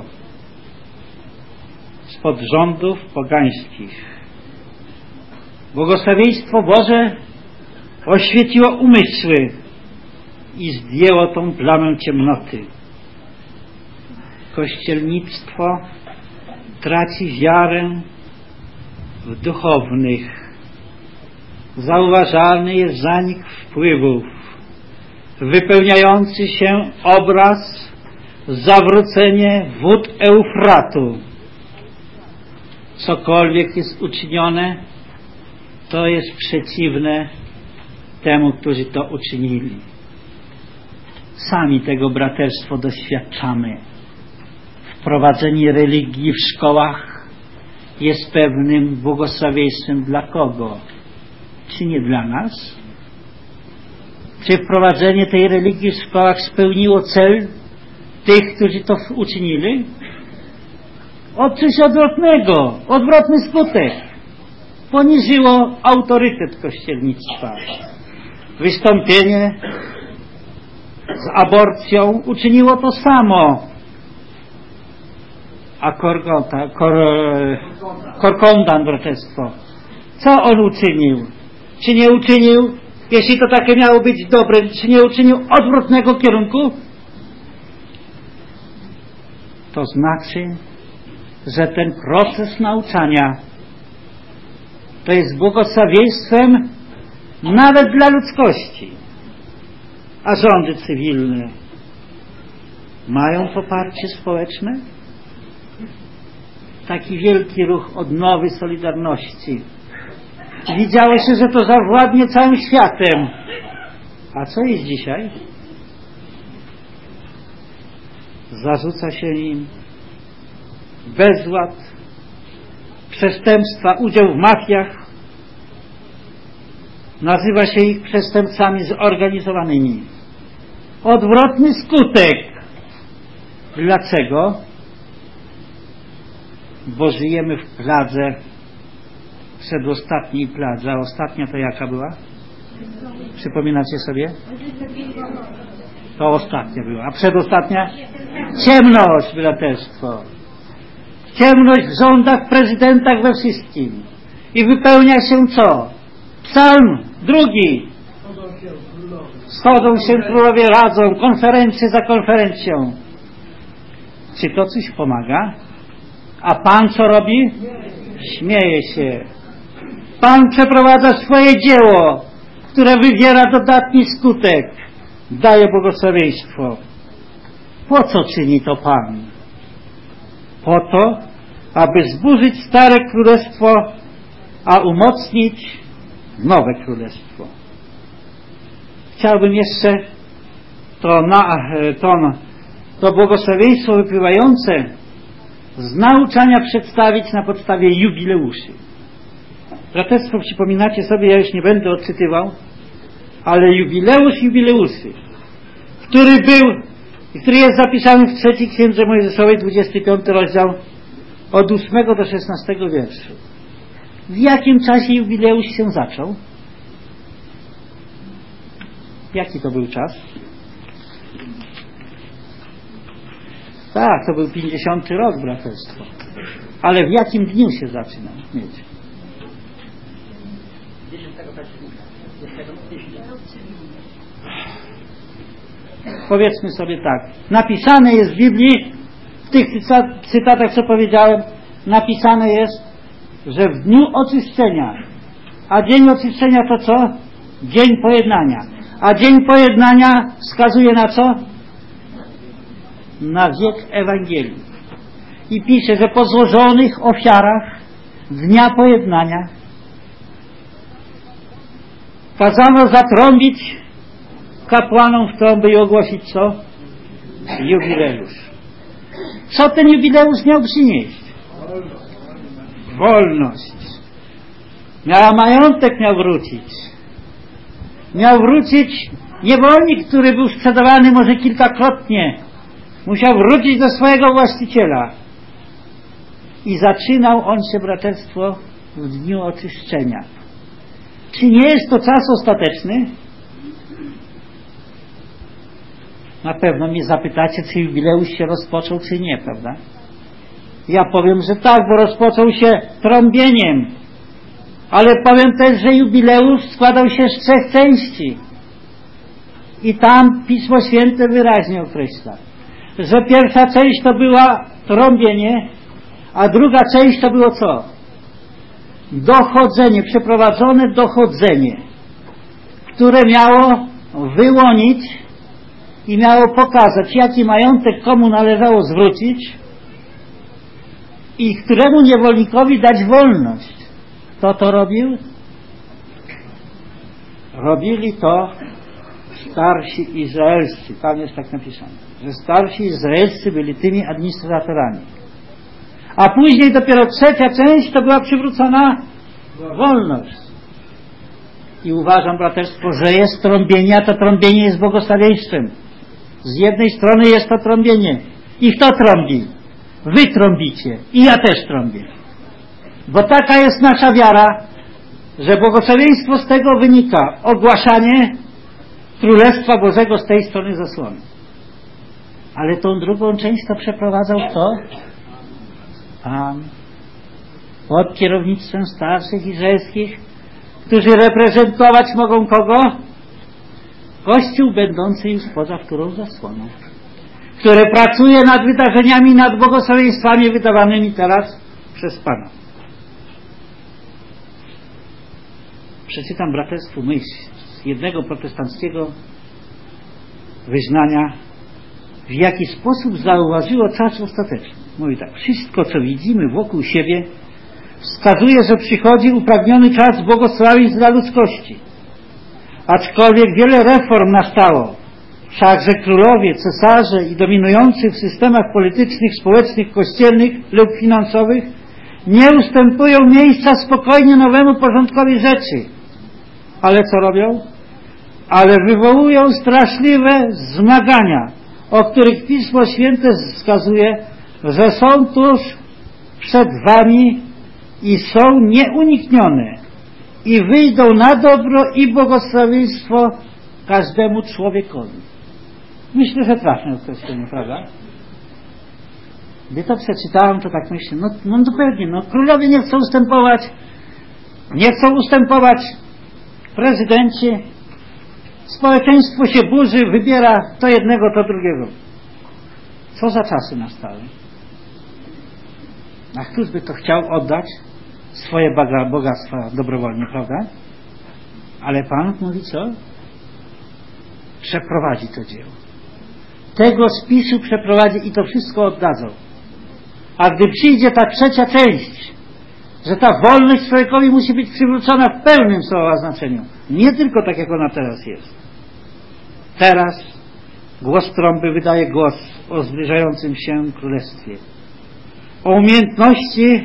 Spod rządów pogańskich. Błogosławieństwo Boże oświeciło umysły i zdjęło tą plamę ciemnoty. Kościelnictwo traci wiarę w duchownych. Zauważalny jest zanik wpływów, wypełniający się obraz, zawrócenie wód Eufratu. Cokolwiek jest uczynione, to jest przeciwne temu, którzy to uczynili. Sami tego braterstwo doświadczamy. Wprowadzenie religii w szkołach jest pewnym błogosławieństwem dla kogo? Czy nie dla nas? Czy wprowadzenie tej religii w szkołach spełniło cel tych, którzy to uczynili? O coś odwrotnego, odwrotny skutek. Poniżyło autorytet kościelnictwa. Wystąpienie z aborcją uczyniło to samo. A Korgota, kor, Korkondan braterstwo, co on uczynił? Czy nie uczynił, jeśli to takie miało być dobre, czy nie uczynił odwrotnego kierunku? To znaczy, że ten proces nauczania to jest błogosławieństwem nawet dla ludzkości. A rządy cywilne mają poparcie społeczne? Taki wielki ruch odnowy Solidarności. Widziało się, że to zawładnie całym światem. A co jest dzisiaj? Zarzuca się im bezład, przestępstwa, udział w mafiach. Nazywa się ich przestępcami zorganizowanymi. Odwrotny skutek. Dlaczego? Bo żyjemy w pladze, przedostatniej pladze. A ostatnia to jaka była? Przypominacie sobie? To ostatnia była. A przedostatnia? Ciemność, braterstwo. Ciemność w rządach, w prezydentach, we wszystkim. I wypełnia się co? Psalm drugi. Schodzą się królowie, radzą, konferencje za konferencją. Czy to coś pomaga? A Pan co robi? Śmieje się. Pan przeprowadza swoje dzieło, które wywiera dodatni skutek. Daje błogosławieństwo. Po co czyni to Pan? Po to, aby zburzyć stare królestwo, a umocnić nowe królestwo. Chciałbym jeszcze to, na, to, to błogosławieństwo wypływające z nauczania przedstawić na podstawie jubileuszy. Braterstwo, przypominacie sobie, ja już nie będę odczytywał, ale jubileusz jubileuszy, który był i który jest zapisany w trzeciej Księdze Mojżeszowej, dwudziesty piąty rozdział, od ósmego do szesnastego wierszu. W jakim czasie jubileusz się zaczął? Jaki to był czas? Tak, to był pięćdziesiąty rok, braterstwo. Ale w jakim dniu się zaczyna mieć? Powiedzmy sobie tak. Napisane jest w Biblii, w tych cytatach, co powiedziałem, napisane jest, że w dniu oczyszczenia, a dzień oczyszczenia to co? Dzień pojednania. A dzień pojednania wskazuje na co? Na wiek Ewangelii. I pisze, że po złożonych ofiarach dnia pojednania kazano zatrąbić kapłanom w trąby i ogłosić co? Jubileusz. Co ten jubileusz miał przynieść? Wolność. Miał majątek, miał wrócić. Miał wrócić niewolnik, który był sprzedawany może kilkakrotnie. Musiał wrócić do swojego właściciela. I zaczynał on się, braterstwo, w dniu oczyszczenia. Czy nie jest to czas ostateczny? Na pewno mnie zapytacie, czy jubileusz się rozpoczął, czy nie, prawda? Ja powiem, że tak, bo rozpoczął się trąbieniem. Ale powiem też, że jubileusz składał się z trzech części. I tam Pismo Święte wyraźnie określa, że pierwsza część to była trąbienie, a druga część to było co? Dochodzenie, przeprowadzone dochodzenie, które miało wyłonić i miało pokazać, jaki majątek komu należało zwrócić i któremu niewolnikowi dać wolność. Kto to robił? Robili to starsi izraelscy. Tam jest tak napisane, że starsi izraelscy byli tymi administratorami. A później dopiero trzecia część to była przywrócona wolność. I uważam, braterstwo, że jest trąbienie, a to trąbienie jest błogosławieństwem. Z jednej strony jest to trąbienie. I kto trąbi? Wy trąbicie. I ja też trąbię. Bo taka jest nasza wiara, że błogosławieństwo z tego wynika. Ogłaszanie Królestwa Bożego z tej strony zasłony. Ale tą drugą część to przeprowadzał kto? Pan. Pod kierownictwem starszych izraelskich, którzy reprezentować mogą kogo? Kościół będący już poza którą zasłoną, który pracuje nad wydarzeniami, nad błogosławieństwami wydawanymi teraz przez Pana. Przeczytam braterstwu myśl z jednego protestanckiego wyznania, w jaki sposób zauważyło czas ostateczny. Mówi tak: wszystko, co widzimy wokół siebie, wskazuje, że przychodzi upragniony czas błogosławieństw dla ludzkości. Aczkolwiek wiele reform nastało, wszakże królowie, cesarze i dominujący w systemach politycznych, społecznych, kościelnych lub finansowych nie ustępują miejsca spokojnie nowemu porządkowi rzeczy. Ale co robią? Ale wywołują straszliwe zmagania, o których Pismo Święte wskazuje, że są tuż przed wami i są nieuniknione i wyjdą na dobro i błogosławieństwo każdemu człowiekowi. Myślę, że trafne określenie, prawda? Gdy to przeczytałem, to tak myślę, no, no, no pewnie, no królowie nie chcą ustępować, nie chcą ustępować prezydenci, społeczeństwo się burzy, wybiera to jednego, to drugiego. Co za czasy nastały? A któż by to chciał oddać swoje bogactwa dobrowolnie, prawda? Ale Pan mówi co? Przeprowadzi to dzieło. Tego spisu przeprowadzi i to wszystko oddadzą. A gdy przyjdzie ta trzecia część, że ta wolność człowiekowi musi być przywrócona w pełnym słowa znaczeniu, nie tylko tak, jak ona teraz jest. Teraz głos trąby wydaje głos o zbliżającym się królestwie, o umiejętności,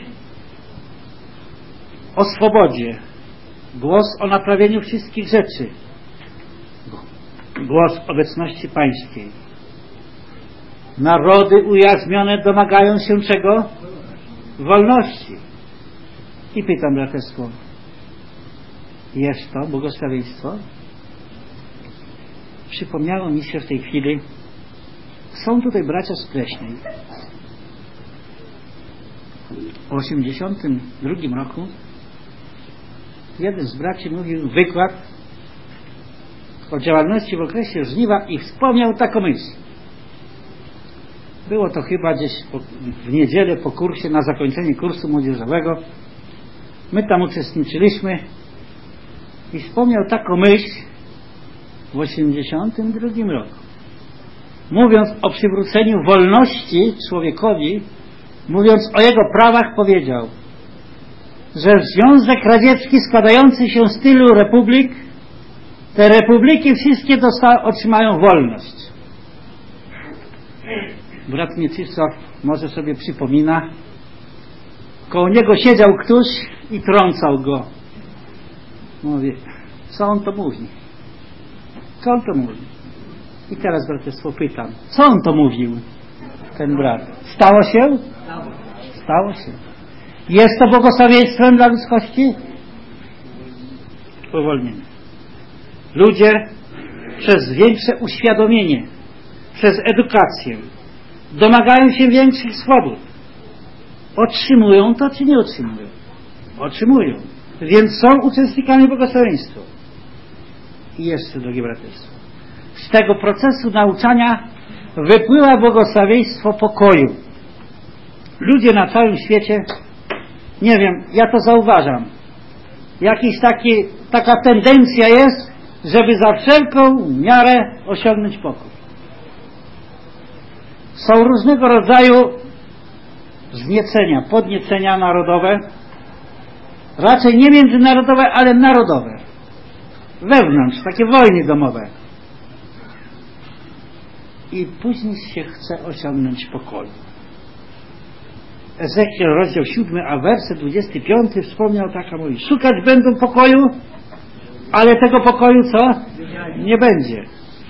o swobodzie, głos o naprawieniu wszystkich rzeczy, głos obecności pańskiej. Narody ujarzmione domagają się czego? Wolności. I pytam braterstwo, jest to błogosławieństwo? Przypomniało mi się w tej chwili, są tutaj bracia z Pleśnej. W osiemdziesiątym drugim roku jeden z braci mówił wykład o działalności w okresie żniwa i wspomniał taką myśl. Było to chyba gdzieś po, w niedzielę po kursie, na zakończenie kursu młodzieżowego. My tam uczestniczyliśmy i wspomniał taką myśl w osiemdziesiątym drugim roku. Mówiąc o przywróceniu wolności człowiekowi, mówiąc o jego prawach, powiedział, że Związek Radziecki składający się z tylu republik, te republiki wszystkie dosta- otrzymają wolność. Brat Mieczysław może sobie przypomina, koło niego siedział ktoś i trącał go. Mówi, co on to mówi? Co on to mówi? I teraz braterstwo pytam, co on to mówił? Ten brat. Stało się? Stało się. Jest to błogosławieństwem dla ludzkości? Uwolnienie. Ludzie przez większe uświadomienie, przez edukację domagają się większych swobód. Otrzymują to, czy nie otrzymują? Otrzymują. Więc są uczestnikami błogosławieństwa. I jeszcze, drogie braterstwo, z tego procesu nauczania wypływa błogosławieństwo pokoju. Ludzie na całym świecie, nie wiem, ja to zauważam, jakiś taki, taka tendencja jest, żeby za wszelką miarę osiągnąć pokój. Są różnego rodzaju wzniecenia, podniecenia narodowe, raczej nie międzynarodowe, ale narodowe, wewnątrz, takie wojny domowe. I później się chce osiągnąć pokoju. Ezechiel, rozdział siódmy, a werset dwudziesty piąty wspomniał taka, mówi, szukać będą pokoju, ale tego pokoju co? Nie będzie.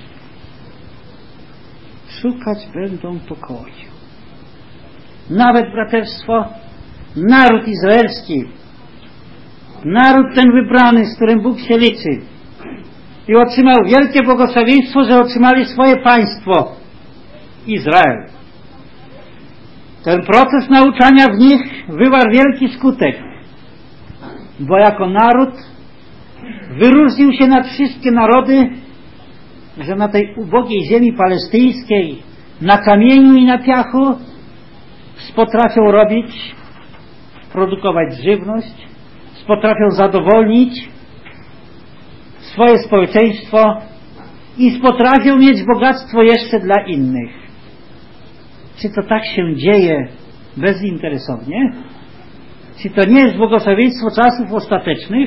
Szukać będą pokoju. Nawet, braterstwo, naród izraelski, naród ten wybrany, z którym Bóg się liczy i otrzymał wielkie błogosławieństwo, że otrzymali swoje państwo, Izrael. Ten proces nauczania w nich wywarł wielki skutek, bo jako naród wyróżnił się nad wszystkie narody, że na tej ubogiej ziemi palestyńskiej, na kamieniu i na piachu potrafią robić, produkować żywność, potrafią zadowolnić swoje społeczeństwo i potrafią mieć bogactwo jeszcze dla innych. Czy to tak się dzieje bezinteresownie? Czy to nie jest błogosławieństwo czasów ostatecznych?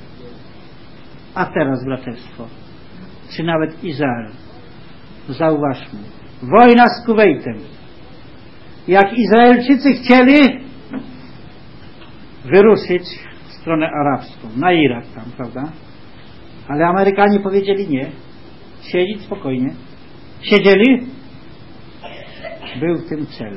A teraz, braterstwo, czy nawet Izrael, zauważmy, wojna z Kuwejtem. Jak Izraelczycy chcieli wyruszyć w stronę arabską, na Irak tam, prawda? Ale Amerykanie powiedzieli nie. Siedzieć spokojnie. Siedzieli? Był w tym cel.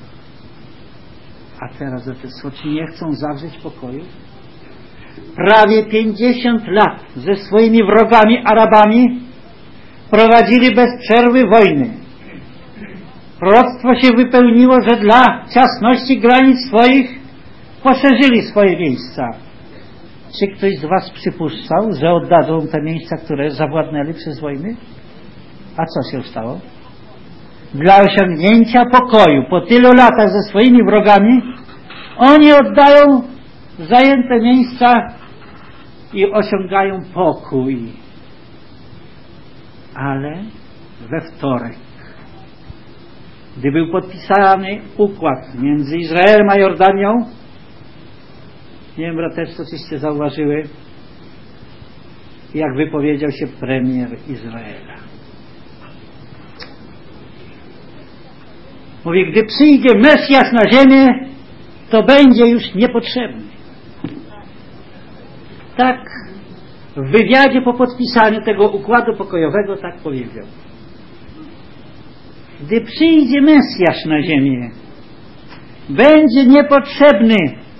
A teraz braterstwo, czy nie chcą zawrzeć pokoju? Prawie pięćdziesiąt lat ze swoimi wrogami Arabami prowadzili bez przerwy wojny. Proroctwo się wypełniło, że dla ciasności granic swoich poszerzyli swoje miejsca. Czy ktoś z was przypuszczał, że oddadzą te miejsca, które zawładnęli przez wojny? A co się stało? Dla osiągnięcia pokoju po tylu latach ze swoimi wrogami oni oddają zajęte miejsca i osiągają pokój. Ale we wtorek, gdy był podpisany układ między Izraelem a Jordanią, nie wiem, braterstwo, czyście zauważyły, jak wypowiedział się premier Izraela. Mówi, gdy przyjdzie Mesjasz na ziemię, to będzie już niepotrzebny. Tak w wywiadzie po podpisaniu tego układu pokojowego tak powiedział. Gdy przyjdzie Mesjasz na ziemię, będzie niepotrzebny.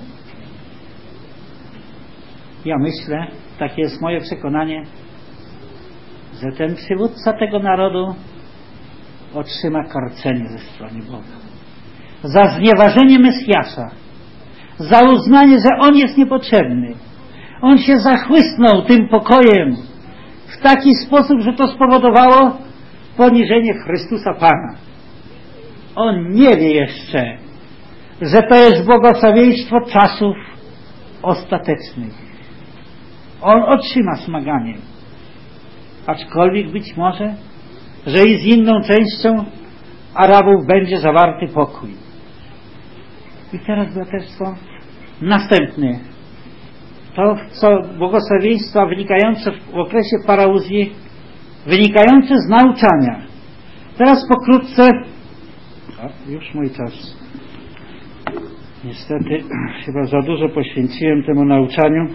Ja myślę, takie jest moje przekonanie, że ten przywódca tego narodu otrzyma karcenie ze strony Boga. Za znieważenie Mesjasza, za uznanie, że On jest niepotrzebny. On się zachłysnął tym pokojem w taki sposób, że to spowodowało poniżenie Chrystusa Pana. On nie wie jeszcze, że to jest błogosławieństwo czasów ostatecznych. On otrzyma smaganie. Aczkolwiek być może, że i z inną częścią Arabów będzie zawarty pokój. I teraz, braterstwo, następny. To, co błogosławieństwa wynikające w okresie parauzji, wynikające z nauczania. Teraz pokrótce, a, już mój czas. Niestety, chyba za dużo poświęciłem temu nauczaniu.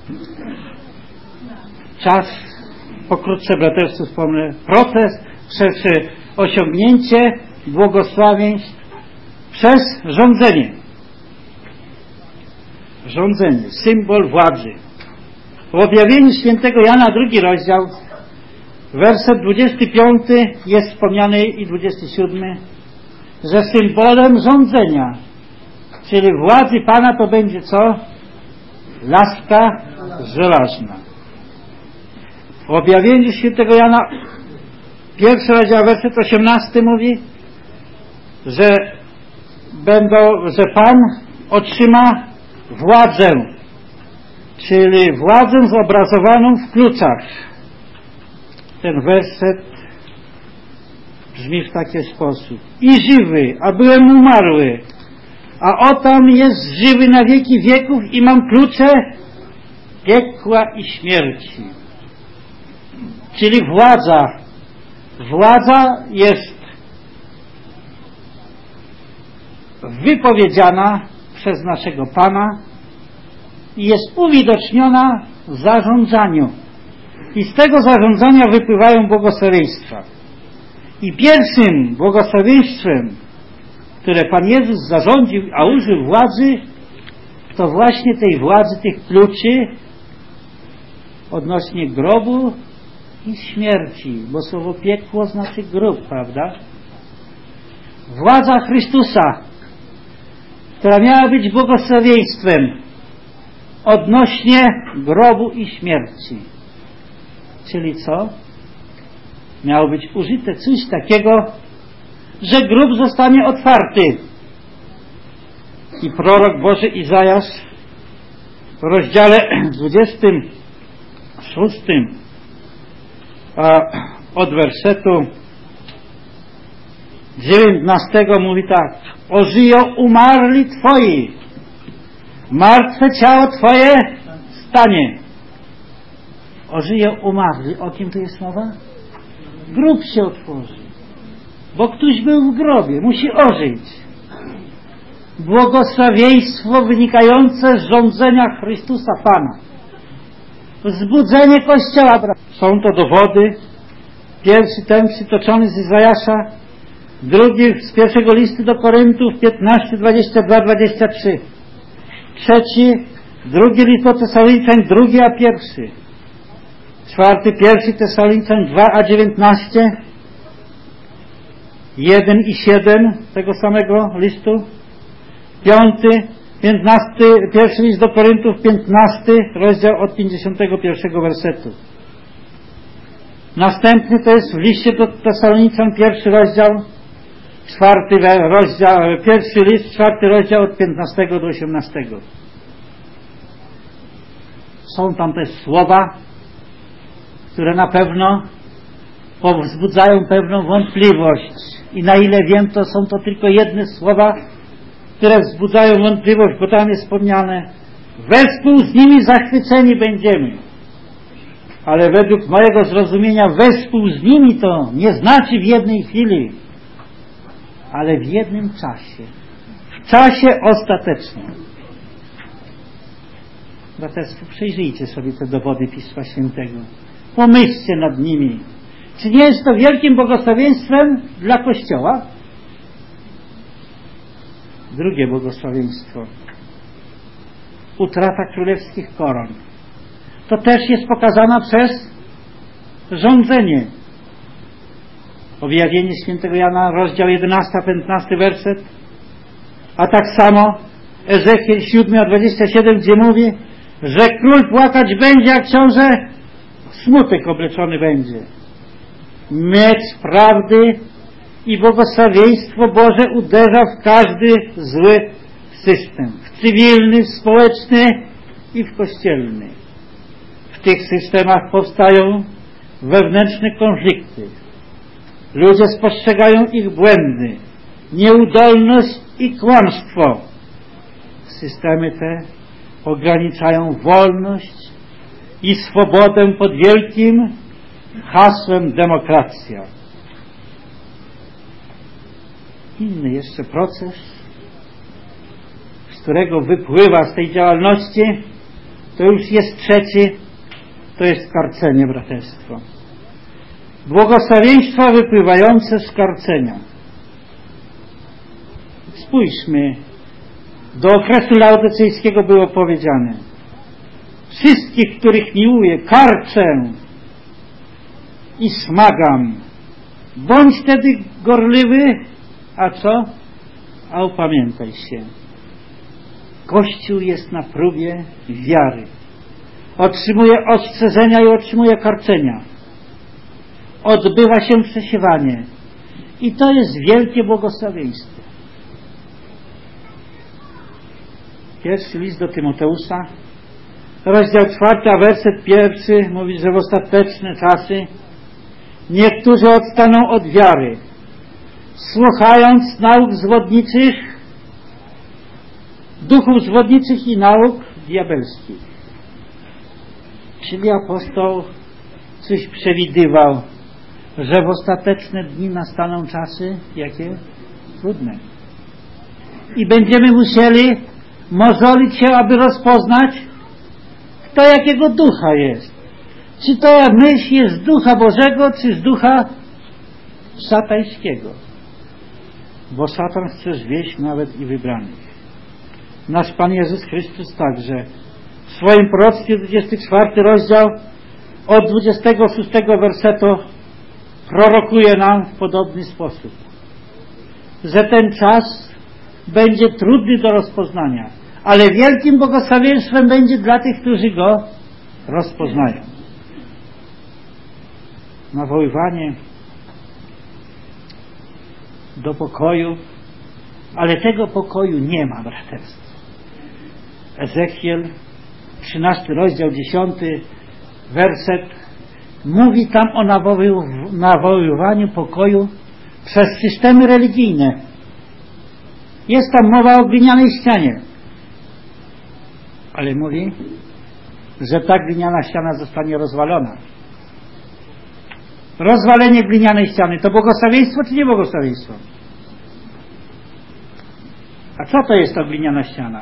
Czas, pokrótce, braterstwo, wspomnę, proces, przez osiągnięcie błogosławieństw przez rządzenie. Rządzenie, symbol władzy. W objawieniu świętego Jana, drugi rozdział, werset dwudziesty piąty jest wspomniany i dwudziesty siódmy, że symbolem rządzenia, czyli władzy Pana, to będzie co? Laska żelazna. W objawieniu świętego Jana, pierwszy rozdział, werset osiemnasty mówi, że będą, że Pan otrzyma władzę, czyli władzę zobrazowaną w kluczach. Ten werset brzmi w taki sposób. I żywy, a byłem umarły, a otam jest żywy na wieki wieków i mam klucze piekła i śmierci. Czyli władza. Władza jest wypowiedziana przez naszego Pana i jest uwidoczniona w zarządzaniu. I z tego zarządzania wypływają błogosławieństwa. I pierwszym błogosławieństwem, które Pan Jezus zarządził, a użył władzy, to właśnie tej władzy, tych kluczy odnośnie grobu i śmierci, bo słowo piekło znaczy grób, prawda? Władza Chrystusa, która miała być błogosławieństwem, odnośnie grobu i śmierci. Czyli co? Miało być użyte coś takiego, że grób zostanie otwarty. I prorok Boży Izajasz w rozdziale dwudziestym szóstym od wersetu dziewiętnastego mówi tak: ożyją umarli Twoi, martwe ciało Twoje stanie. Ożyją umarli. O kim tu jest mowa? Grób się otworzy, bo ktoś był w grobie, musi ożyć. Błogosławieństwo wynikające z rządzenia Chrystusa Pana. Wzbudzenie Kościoła. Są to dowody. Pierwszy ten przytoczony z Izajasza, drugi z pierwszego listu do Koryntów piętnaście, dwadzieścia dwa, dwadzieścia trzy. Trzeci, drugi list do Tesaloniczan, drugi a pierwszy. Czwarty, pierwszy Tesaloniczan dwa a dziewiętnaście. jeden i siedem tego samego listu. Piąty, piętnasty, pierwszy list do Koryntów, piętnasty rozdział od pięćdziesiątego pierwszego wersetu. Następny to jest w liście do Tesaloniczan, pierwszy rozdział, czwarty rozdział, pierwszy list, czwarty rozdział od piętnastego do osiemnastego. Są tam też słowa, które na pewno powzbudzają pewną wątpliwość. I na ile wiem, to są to tylko jedne słowa, które wzbudzają wątpliwość, bo tam jest wspomniane: wespół z nimi zachwyceni będziemy. Ale według mojego zrozumienia wespół z nimi to nie znaczy w jednej chwili, ale w jednym czasie. W czasie ostatecznym. Braterstwo, przyjrzyjcie sobie te dowody Pisma Świętego. Pomyślcie nad nimi. Czy nie jest to wielkim błogosławieństwem dla Kościoła? Drugie błogosławieństwo. Utrata królewskich koron. To też jest pokazana przez rządzenie. Objawienie świętego Jana, rozdział jedenasty, piętnasty werset. A tak samo Ezechiel siódmy, a dwadzieścia siedem, gdzie mówi, że król płakać będzie, jak książę smutek obleczony będzie. Miecz prawdy i błogosławieństwo Boże uderza w każdy zły system. W cywilny, w społeczny i w kościelny. W tych systemach powstają wewnętrzne konflikty. Ludzie spostrzegają ich błędy, nieudolność i kłamstwo. Systemy te ograniczają wolność i swobodę pod wielkim hasłem demokracja. Inny jeszcze proces, z którego wypływa z tej działalności, to już jest trzeci, to jest karcenie, braterstwo. Błogosławieństwa wypływające z karcenia. Spójrzmy, do okresu laodycejskiego było powiedziane: wszystkich, których miłuję, karcę i smagam. Bądź wtedy gorliwy, a co? A upamiętaj się. Kościół jest na próbie wiary. Otrzymuje ostrzeżenia i otrzymuje karcenia. Odbywa się przesiewanie. I to jest wielkie błogosławieństwo. Pierwszy list do Tymoteusza, rozdział czwarty, a werset pierwszy mówi, że w ostateczne czasy niektórzy odstaną od wiary, słuchając nauk zwodniczych, duchów zwodniczych i nauk diabelskich. Czyli apostoł coś przewidywał, że w ostateczne dni nastaną czasy, jakie? Trudne. I będziemy musieli mozolić się, aby rozpoznać, kto jakiego ducha jest. Czy to myśl jest z ducha Bożego, czy z ducha szatańskiego. Bo szatan chce zwieść nawet i wybranych. Nasz Pan Jezus Chrystus także w swoim proroctwie, dwudziesty czwarty rozdział, od dwudziestego szóstego wersetu prorokuje nam w podobny sposób, że ten czas będzie trudny do rozpoznania, ale wielkim błogosławieństwem będzie dla tych, którzy Go rozpoznają. Nawoływanie do pokoju, ale tego pokoju nie ma, braterstwo. Ezechiel, trzynasty rozdział, dziesiąty werset, mówi tam o nawoływaniu pokoju przez systemy religijne. Jest tam mowa o glinianej ścianie, ale mówi, że ta gliniana ściana zostanie rozwalona. Rozwalenie glinianej ściany to błogosławieństwo czy nie błogosławieństwo? A co to jest ta gliniana ściana?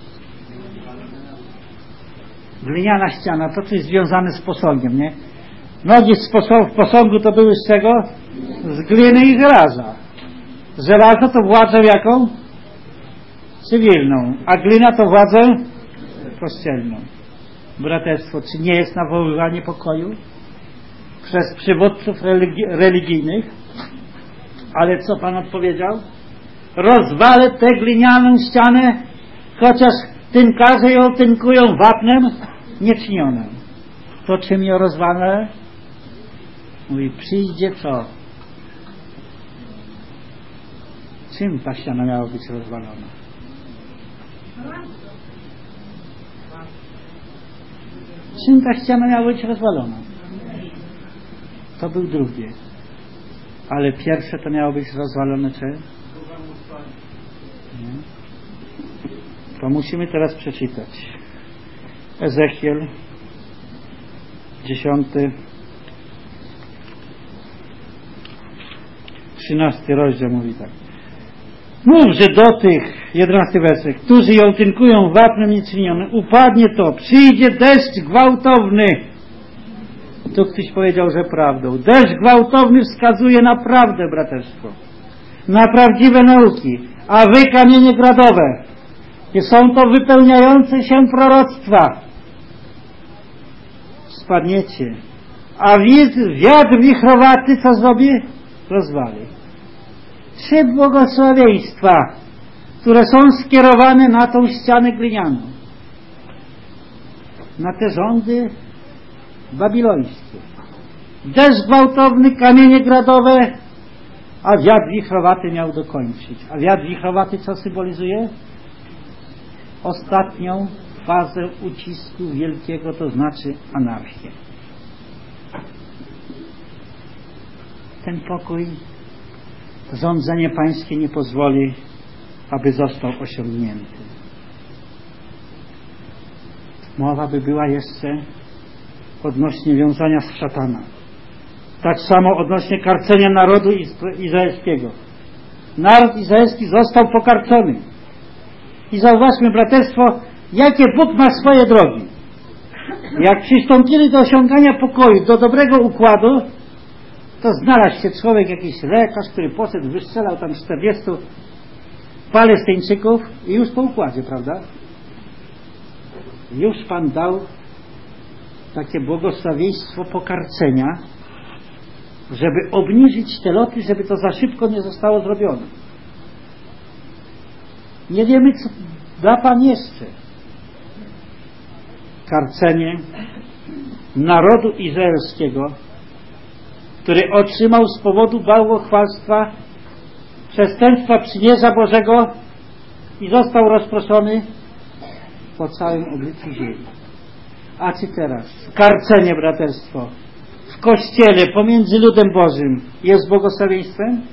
Gliniana ściana to coś związane z posągiem, nie? Nogi z posągu, posągu to były z czego? Z gliny i żelaza. Żelazo to władzę jaką? Cywilną. A glina to władzę kościelną. Braterstwo, czy nie jest nawoływanie pokoju przez przywódców religi religijnych? Ale co Pan odpowiedział? Rozwalę tę glinianą ścianę, chociaż tynkarze ją tynkują wapnem nieczynionym. To czym ją rozwalę? Mówi, przyjdzie co? Czym ta ściana miała być rozwalona? Czym ta ściana miała być rozwalona? To był drugie. Ale pierwsze to miało być rozwalone czym? Nie? To musimy teraz przeczytać. Ezechiel, dziesiąty, trzynasty rozdział mówi tak. Mów, że do tych, jedenasty werset, którzy ją tynkują wapnem nieczynionym, upadnie to, przyjdzie deszcz gwałtowny. Tu ktoś powiedział, że prawdą. Deszcz gwałtowny wskazuje na prawdę, braterstwo. Na prawdziwe nauki. A wy, kamienie gradowe, są to wypełniające się proroctwa. Spadniecie. A wiatr wichrowaty co zrobi? Rozwali. Trzy błogosławieństwa, które są skierowane na tą ścianę glinianą. Na te rządy babilońskie. Deszcz gwałtowny, kamienie gradowe, a wiatr wichrowaty miał dokończyć. A wiatr wichrowaty co symbolizuje? Ostatnią fazę ucisku wielkiego, to znaczy anarchię. Ten pokój, rządzenie pańskie nie pozwoli, aby został osiągnięty. Mowa by była jeszcze odnośnie wiązania z szatana. Tak samo odnośnie karcenia narodu izraelskiego. Naród izraelski został pokarcony. I zauważmy, braterstwo, jakie Bóg ma swoje drogi. Jak przystąpili do osiągania pokoju, do dobrego układu, to znalazł się człowiek, jakiś lekarz, który poszedł, wystrzelał tam czterdziestu Palestyńczyków i już po układzie, prawda? Już Pan dał takie błogosławieństwo pokarcenia, żeby obniżyć te loty, żeby to za szybko nie zostało zrobione. Nie wiemy, co da Pan jeszcze. Karcenie narodu izraelskiego, który otrzymał z powodu bałwochwalstwa przestępstwa przymierza Bożego i został rozproszony po całym obliczu ziemi. A czy teraz karcenie, braterstwo, w Kościele pomiędzy ludem Bożym jest błogosławieństwem?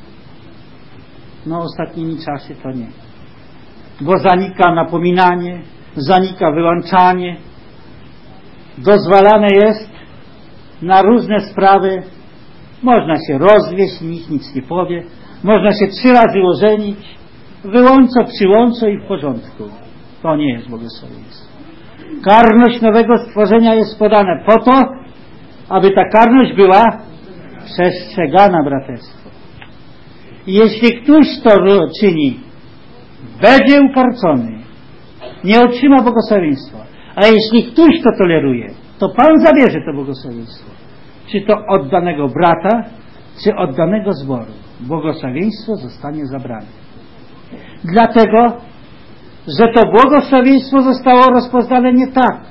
No ostatnimi czasy to nie. Bo zanika napominanie, zanika wyłączanie, dozwalane jest na różne sprawy. Można się rozwieść, nikt nic nie powie. Można się trzy razy ożenić, wyłączo, przyłączo i w porządku. To nie jest błogosławieństwo. Karność nowego stworzenia jest podana po to, aby ta karność była przestrzegana, braterstwo. I jeśli ktoś to czyni, będzie ukarcony, nie otrzyma błogosławieństwa. A jeśli ktoś to toleruje, to Pan zabierze to błogosławieństwo. Czy to od danego brata, czy od danego zboru. Błogosławieństwo zostanie zabrane. Dlatego że to błogosławieństwo zostało rozpoznane nie tak,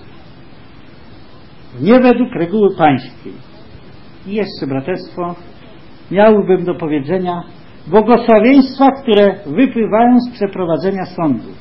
nie według reguły pańskiej. I jeszcze, braterstwo, miałbym do powiedzenia błogosławieństwa, które wypływają z przeprowadzenia sądów.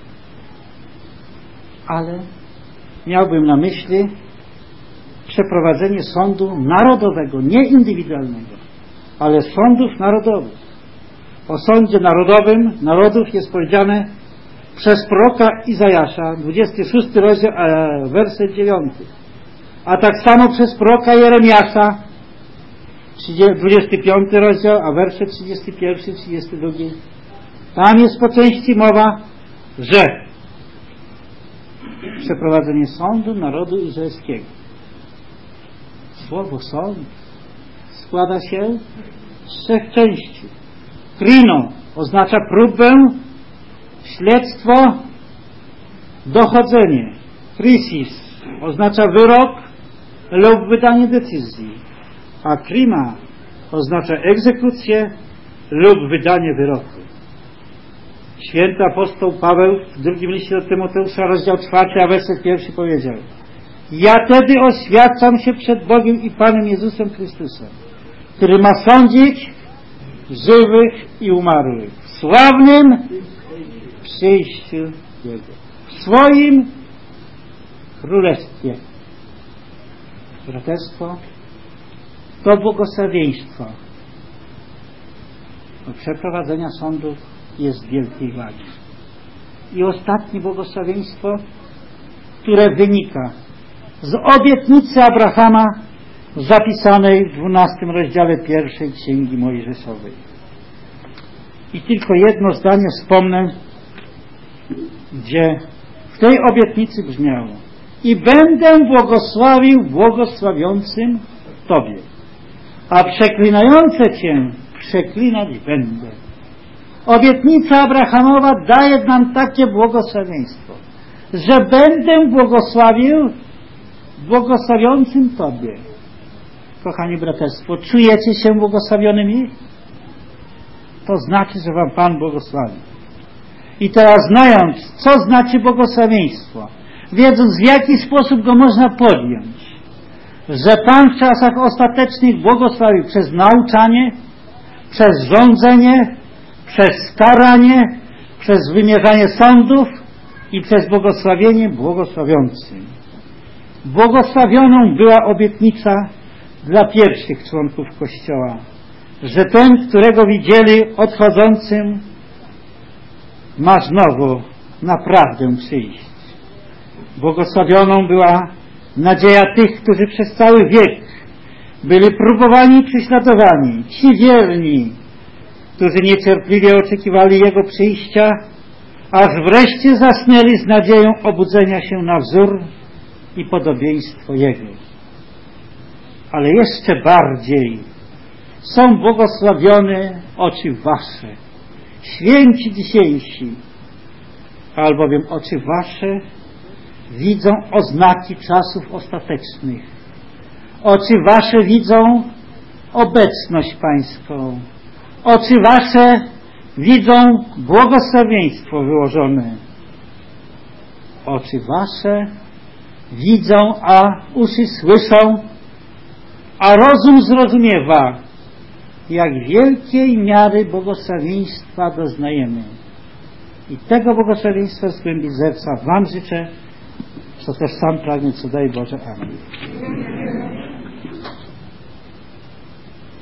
Ale miałbym na myśli przeprowadzenie sądu narodowego, nie indywidualnego, ale sądów narodowych. O sądzie narodowym narodów jest powiedziane przez proroka Izajasza, dwudziesty szósty rozdział, werset dziewiąty. A tak samo przez proroka Jeremiasza, dwudziesty piąty rozdział, a werset trzydziesty pierwszy, trzydziesty drugi. Tam jest po części mowa, że przeprowadzenie sądu narodu izraelskiego. Słowo sąd składa się z trzech części. Krino oznacza próbę, śledztwo, dochodzenie. Krisis oznacza wyrok lub wydanie decyzji. A krima oznacza egzekucję lub wydanie wyroku. Święty apostoł Paweł w drugim liście do Tymoteusza, rozdział czwarty, a werset pierwszy powiedział: ja tedy oświadczam się przed Bogiem i Panem Jezusem Chrystusem, który ma sądzić żywych i umarłych w sławnym przyjściu Jego, w swoim królestwie. Braterstwo, to błogosławieństwo do przeprowadzenia sądów jest wielkiej wagi. I ostatnie błogosławieństwo, które wynika z obietnicy Abrahama zapisanej w dwunastym rozdziale pierwszej Księgi Mojżeszowej. I tylko jedno zdanie wspomnę, gdzie w tej obietnicy brzmiało: i będę błogosławił błogosławiącym Tobie, a przeklinające Cię przeklinać będę. Obietnica Abrahamowa daje nam takie błogosławieństwo, że będę błogosławił błogosławiącym Tobie. Kochani braterstwo, czujecie się błogosławionymi? To znaczy, że Wam Pan błogosławi. I teraz, znając, co znaczy błogosławieństwo, wiedząc, w jaki sposób go można podjąć, że Pan w czasach ostatecznych błogosławił przez nauczanie, przez rządzenie, przez karanie, przez wymierzanie sądów i przez błogosławienie błogosławiącym. Błogosławioną była obietnica dla pierwszych członków Kościoła, że ten, którego widzieli odchodzącym, ma znowu naprawdę przyjść. Błogosławioną była nadzieja tych, którzy przez cały wiek byli próbowani i prześladowani, ci wierni, którzy niecierpliwie oczekiwali Jego przyjścia, aż wreszcie zasnęli z nadzieją obudzenia się na wzór i podobieństwo Jego. Ale jeszcze bardziej są błogosławione oczy Wasze, święci dzisiejsi, albowiem oczy Wasze widzą oznaki czasów ostatecznych. Oczy Wasze widzą obecność Pańską. Oczy Wasze widzą błogosławieństwo wyłożone. Oczy Wasze widzą, a uszy słyszą, a rozum zrozumiewa, jak wielkiej miary błogosławieństwa doznajemy. I tego błogosławieństwa z głębi serca Wam życzę, co też sam pragnę, co daj Boże. Amen.